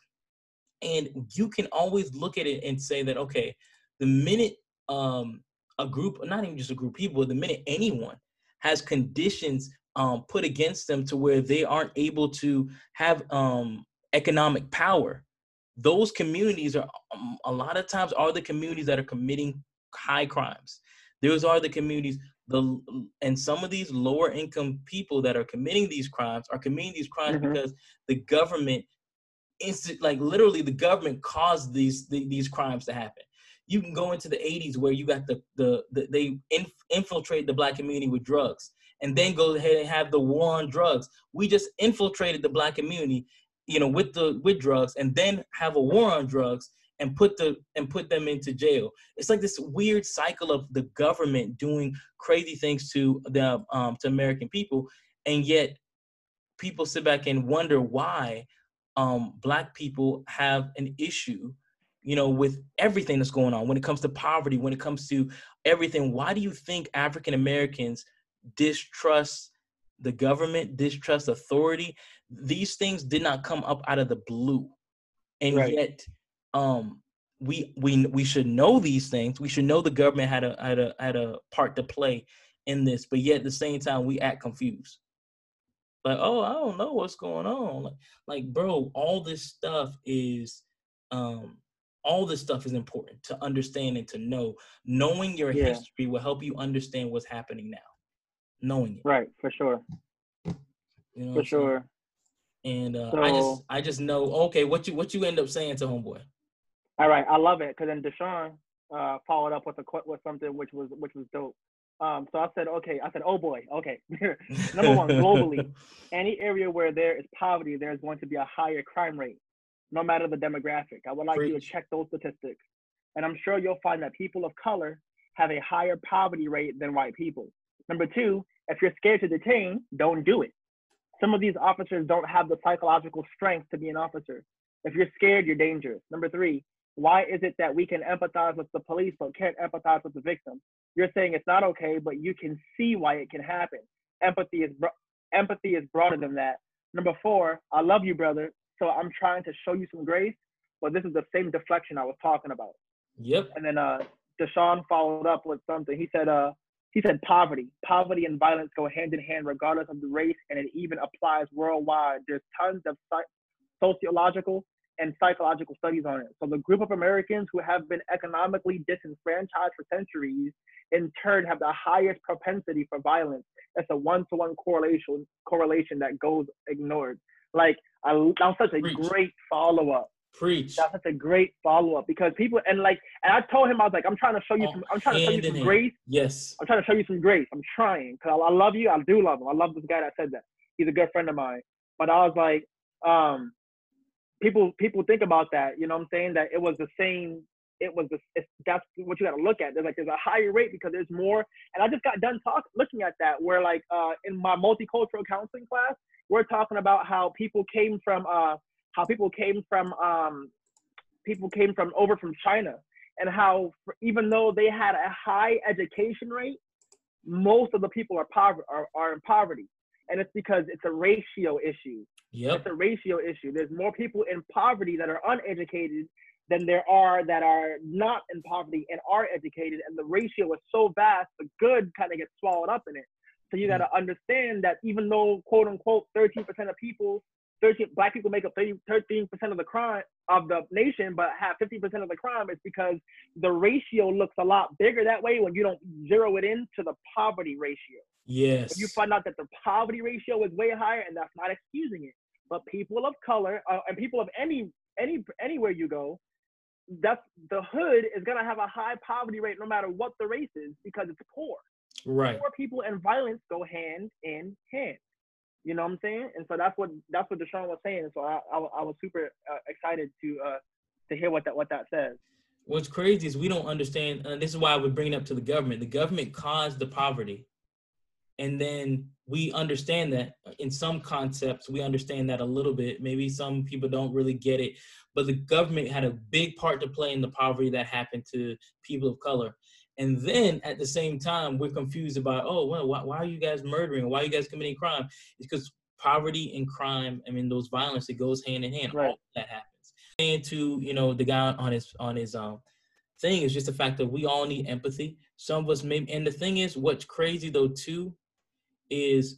And you can always look at it and say that, okay, the minute um, a group, not even just a group of people, the minute anyone has conditions um, put against them to where they aren't able to have um, economic power, those communities are um, a lot of times are the communities that are committing high crimes. Those are the communities, the and some of these lower income people that are committing these crimes are committing these crimes mm-hmm. because the government, instant, like literally the government caused these the, these crimes to happen. You can go into the eighties where you got the, the, the they inf- infiltrate the Black community with drugs and then go ahead and have the war on drugs. We just infiltrated the Black community, you know, with the with drugs and then have a war on drugs and put the and put them into jail. It's like this weird cycle of the government doing crazy things to the um, to American people, and yet people sit back and wonder why um, Black people have an issue, you know, with everything that's going on when it comes to poverty, when it comes to everything. Why do you think African Americans distrust the government, distrust authority? These things did not come up out of the blue. And right. yet um, we we we should know these things. We should know the government had a had a had a part to play in this, but yet at the same time we act confused. Like, oh, I don't know what's going on. Like, like bro, all this stuff is um all this stuff is important to understand and to know. Knowing your yeah. history will help you understand what's happening now. Knowing it. Right, for sure. You know for sure. And uh, so, I just I just know, okay, what you what you end up saying to homeboy. All right, I love it, because then Deshaun uh, followed up with a with something which was which was dope. Um, so I said, okay, I said, oh boy, okay. Number one, globally, any area where there is poverty, there is going to be a higher crime rate, no matter the demographic. I would like Preach. you to check those statistics. And I'm sure you'll find that people of color have a higher poverty rate than white people. Number two, if you're scared to detain, don't do it. Some of these officers don't have the psychological strength to be an officer. If you're scared, you're dangerous. Number three, why is it that we can empathize with the police but can't empathize with the victim? You're saying it's not okay, but you can see why it can happen. Empathy is empathy is broader than that. Number four, I love you, brother, so I'm trying to show you some grace, but this is the same deflection I was talking about. Yep. And then uh, Deshaun followed up with something. He said, uh, he said poverty. Poverty and violence go hand in hand regardless of the race, and it even applies worldwide. There's tons of sociological and psychological studies on it. So the group of Americans who have been economically disenfranchised for centuries, in turn, have the highest propensity for violence. It's a one-to-one correlation correlation that goes ignored. Like, I, that was such a Preach. great follow-up. Preach. That's such a great follow-up because people, and like, and I told him, I was like, I'm trying to show you Oh, some, I'm trying to show you hand in some hand. grace. Yes. I'm trying to show you some grace. I'm trying because I, I love you. I do love him. I love this guy that said that. He's a good friend of mine. But I was like, um, people people think about that. You know what I'm saying? That it was the same. It was the. It's, that's what you got to look at. There's like there's a higher rate because there's more. And I just got done talk looking at that where like uh, in my multicultural counseling class, we're talking about how people came from uh, how people came from um, people came from over from China and how even though they had a high education rate, most of the people are poverty are, are in poverty. And it's because it's a ratio issue. Yep. It's a ratio issue. There's more people in poverty that are uneducated than there are that are not in poverty and are educated. And the ratio is so vast, the good kind of gets swallowed up in it. So you got to understand that even though, quote unquote, thirteen percent of people, thirteen black people make up thirteen percent of the crime of the nation, but have fifty percent of the crime, it's because the ratio looks a lot bigger that way when you don't zero it into the poverty ratio. Yes. When you find out that the poverty ratio is way higher, and that's not excusing it, but people of color uh, and people of any any anywhere you go, that's the hood is gonna have a high poverty rate no matter what the race is because it's poor. Right. Poor people and violence go hand in hand. You know what I'm saying? And so that's what that's what Deshaun was saying. So I I, I was super uh, excited to uh to hear what that what that says. What's crazy is we don't understand, and this is why we're bringing it up to the government. The government caused the poverty. And then we understand that in some concepts, we understand that a little bit. Maybe some people don't really get it, but the government had a big part to play in the poverty that happened to people of color. And then at the same time, we're confused about, oh, well, why, why are you guys murdering? Why are you guys committing crime? It's because poverty and crime, I mean, those violence, it goes hand in hand. Right. All that happens. And to, you know, the guy on his, on his um thing is just the fact that we all need empathy. Some of us maybe, and the thing is, what's crazy though, too, is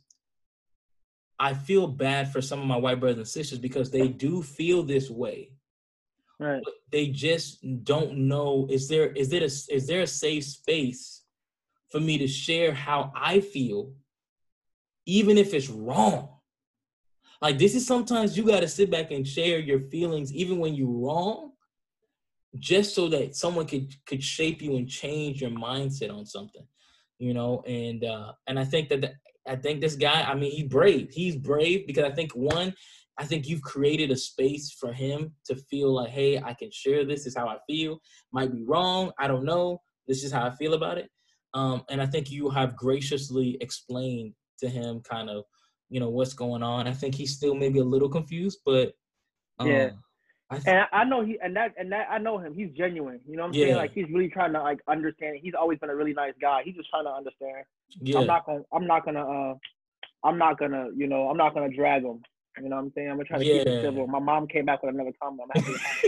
I feel bad for some of my white brothers and sisters because they do feel this way. Right. But they just don't know, is there is there a, is there a safe space for me to share how I feel, even if it's wrong? Like, this is sometimes you got to sit back and share your feelings even when you're wrong, just so that someone could could shape you and change your mindset on something, you know? And uh, and I think that the, I think this guy, I mean, he's brave. He's brave because I think, one, I think you've created a space for him to feel like, hey, I can share this. This is how I feel. Might be wrong. I don't know. This is how I feel about it. Um, and I think you have graciously explained to him kind of, you know, what's going on. I think he's still maybe a little confused, but um, yeah. I th- And I know he and that and that I know him. He's genuine. You know what I'm Yeah. saying? Like he's really trying to like understand. He's always been a really nice guy. He's just trying to understand. yeah. I'm not gonna I'm not gonna uh I'm not gonna, you know, I'm not gonna drag him. You know what I'm saying? I'm gonna try to keep Yeah. it civil. My mom came back with another comment. I'm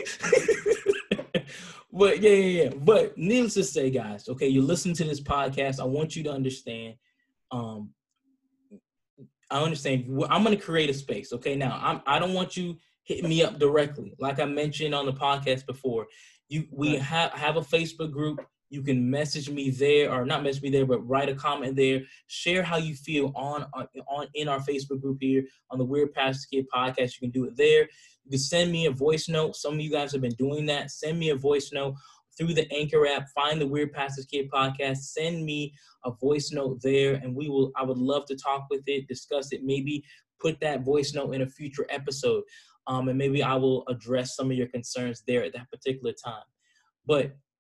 happy. But yeah, yeah, yeah. But needless to say, guys, okay, you listen to this podcast. I want you to understand. Um, I understand. I'm going to create a space. Okay, now I'm. I don't want you hitting me up directly, like I mentioned on the podcast before. You, we Right. have have a Facebook group. You can message me there, or not message me there, but write a comment there. Share how you feel on on in our Facebook group here on the Weird Pastor's Kid podcast. You can do it there. You can send me a voice note. Some of you guys have been doing that. Send me a voice note through the Anchor app. Find the Weird Pastor's Kid podcast. Send me a voice note there, and we will. I would love to talk with it, discuss it, maybe put that voice note in a future episode, um, and maybe I will address some of your concerns there at that particular time. But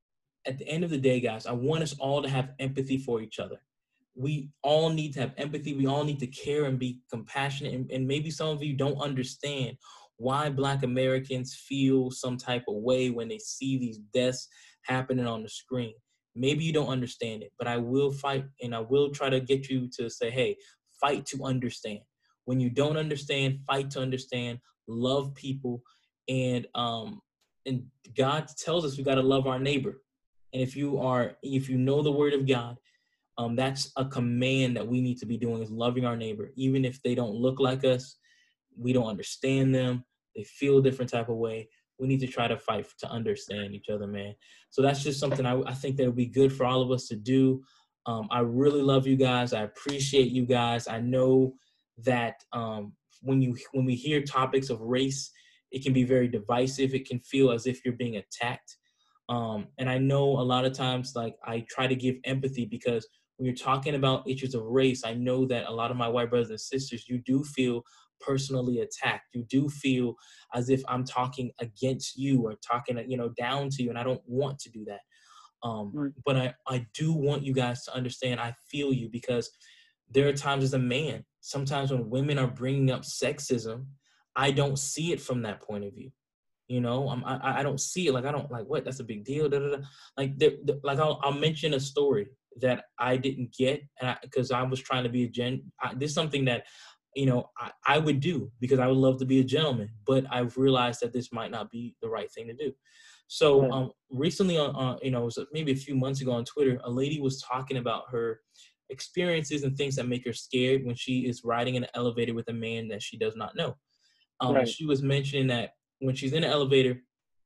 at the end of the day, guys, I want us all to have empathy for each other. We all need to have empathy. We all need to care and be compassionate. And, and maybe some of you don't understand why Black Americans feel some type of way when they see these deaths happening on the screen. Maybe you don't understand it, but I will fight, and I will try to get you to say, hey, fight to understand. When you don't understand, fight to understand, love people. And um, and God tells us we got to love our neighbor. And if you are, if you know the word of God, um, that's a command that we need to be doing, is loving our neighbor, even if they don't look like us, we don't understand them, they feel a different type of way. We need to try to fight to understand each other, man. So that's just something I, I think that would be good for all of us to do. Um, I really love you guys. I appreciate you guys. I know that um, when you when we hear topics of race, it can be very divisive. It can feel as if you're being attacked. Um, and I know a lot of times, like, I try to give empathy, because when you're talking about issues of race, I know that a lot of my white brothers and sisters, you do feel personally attacked. You do feel as if I'm talking against you or talking, you know, down to you. And I don't want to do that. Um, Right. But I, I do want you guys to understand, I feel you, because there are times as a man, sometimes when women are bringing up sexism, I don't see it from that point of view. You know, I'm, I I don't see it. Like, I don't like, what, that's a big deal. Da, da, da. Like, there, the, like I'll, I'll mention a story that I didn't get, and because I, I was trying to be a gen. I, this is something that, you know, I, I would do because I would love to be a gentleman, but I've realized that this might not be the right thing to do. So Right. um, recently on, uh, you know, it was maybe a few months ago on Twitter, a lady was talking about her experiences and things that make her scared when she is riding in an elevator with a man that she does not know. Um, and Right. she was mentioning that when she's in an elevator,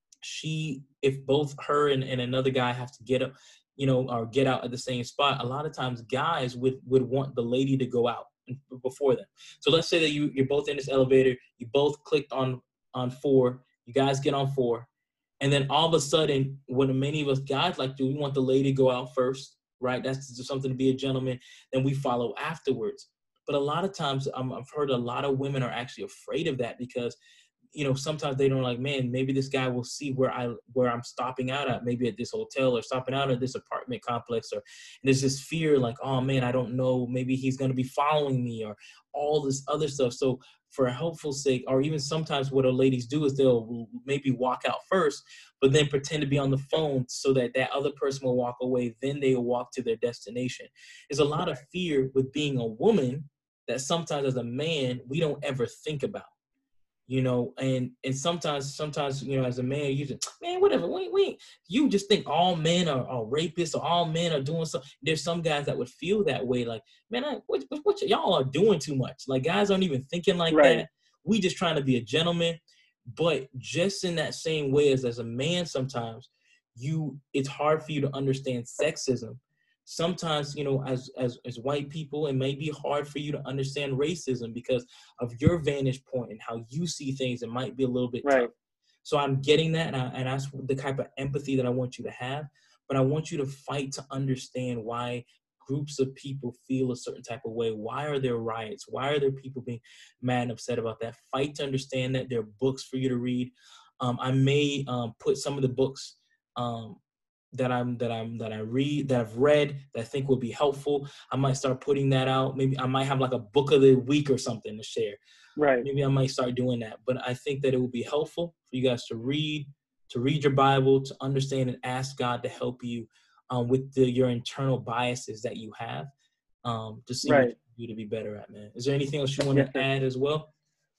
she, if both her and, and another guy have to get up, you know, or get out at the same spot, a lot of times guys would, would want the lady to go out before them. So let's say that you, you're both in this elevator, you both clicked on, on four, you guys get on four, and then all of a sudden, what many of us guys like to do, we want the lady to go out first, right? That's just something to be a gentleman, then we follow afterwards. But a lot of times, um, I've heard a lot of women are actually afraid of that, because, you know, sometimes they don't, like, man, maybe this guy will see where I where I'm stopping out at, maybe at this hotel or stopping out at this apartment complex, or and there's this fear, like, oh man, I don't know, maybe he's gonna be following me, or all this other stuff. So for a helpful sake, or even sometimes what our ladies do is they'll maybe walk out first, but then pretend to be on the phone so that that other person will walk away, then they will walk to their destination. There's a lot of fear with being a woman that sometimes as a man, we don't ever think about, you know, and, and sometimes, sometimes, you know, as a man, you just, man, whatever, we, we, you just think all men are, are rapists, or all men are doing something. There's some guys that would feel that way, like, man, I, what, what, what y'all are doing too much. Like, guys aren't even thinking like Right. that. We just trying to be a gentleman. But just in that same way as, as a man, sometimes you, it's hard for you to understand sexism. Sometimes, you know, as, as, as white people, it may be hard for you to understand racism because of your vantage point and how you see things. It might be a little bit Right. tough. So I'm getting that, and, I, and that's the type of empathy that I want you to have. But I want you to fight to understand why groups of people feel a certain type of way. Why are there riots? Why are there people being mad and upset about that? Fight to understand that. There are books for you to read. Um, I may um, put some of the books um, that I'm that I'm that I read that I've read that I think will be helpful. I might start putting that out. Maybe I might have like a book of the week or something to share. Right. Maybe I might start doing that. But I think that it will be helpful for you guys to read, to read your Bible, to understand and ask God to help you um, with the, your internal biases that you have, um, to see Right. what you can do to be better at, man. Is there anything else you want Yes, to sir. add as well?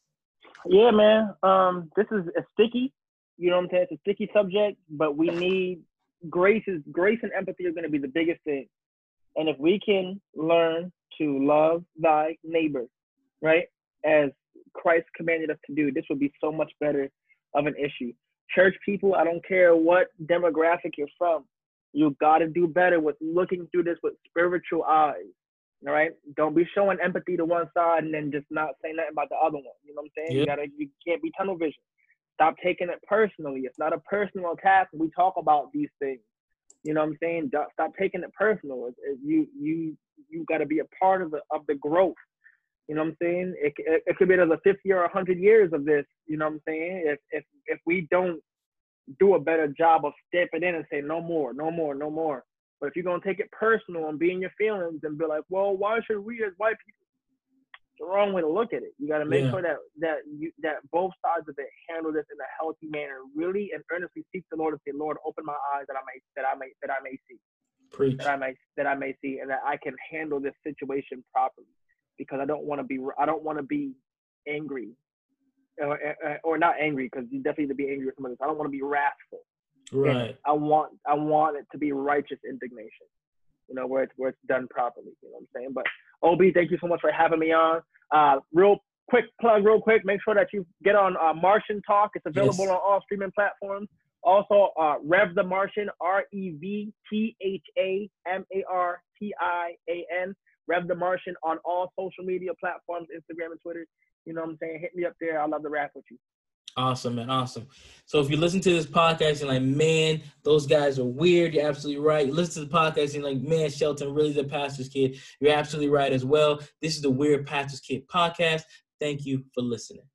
Yeah, man. Um, this is a sticky, you know what I'm saying? It's a sticky subject, but we need grace is grace and empathy are going to be the biggest thing. And if we can learn to love thy neighbor, right, as Christ commanded us to do, this would be so much better of an issue. Church people, I don't care what demographic you're from, you got to do better with looking through this with spiritual eyes. All right, don't be showing empathy to one side and then just not saying nothing about the other one. You know what I'm saying? Yeah. You gotta, you can't be tunnel vision. Stop taking it personally. It's not a personal attack when we talk about these things. You know what I'm saying? Stop taking it personal. It, it, you you you got to be a part of the of the growth. You know what I'm saying? It, it, it could be another fifty or one hundred years of this. You know what I'm saying? If if if we don't do a better job of stepping in and say, no more, no more, no more. But if you're going to take it personal and be in your feelings and be like, well, why should we as white people? It's the wrong way to look at it. You got to make Yeah. sure that that you, that both sides of it handle this in a healthy manner, really and earnestly seek the Lord and say, Lord, open my eyes that I may that I may that I may see, Preach. that I may that I may see, and that I can handle this situation properly, because I don't want to be I don't want to be angry, or, or not angry, because you definitely need to be angry with somebody. I don't want to be wrathful. Right. I want I want it to be righteous indignation, you know, where it's where it's done properly. You know what I'm saying? But O B, thank you so much for having me on. Uh, real quick plug, real quick. Make sure that you get on uh, Martian Talk. It's available Yes. on all streaming platforms. Also, uh, Rev the Martian, R E V T H A M A R T I A N. Rev the Martian on all social media platforms, Instagram and Twitter. You know what I'm saying? Hit me up there. I love to rap with you. Awesome, man. Awesome. So if you listen to this podcast and like, man, those guys are weird, you're absolutely right. You listen to the podcast and like, man, Shelton really the pastor's kid. You're absolutely right as well. This is the Weird Pastor's Kid podcast. Thank you for listening.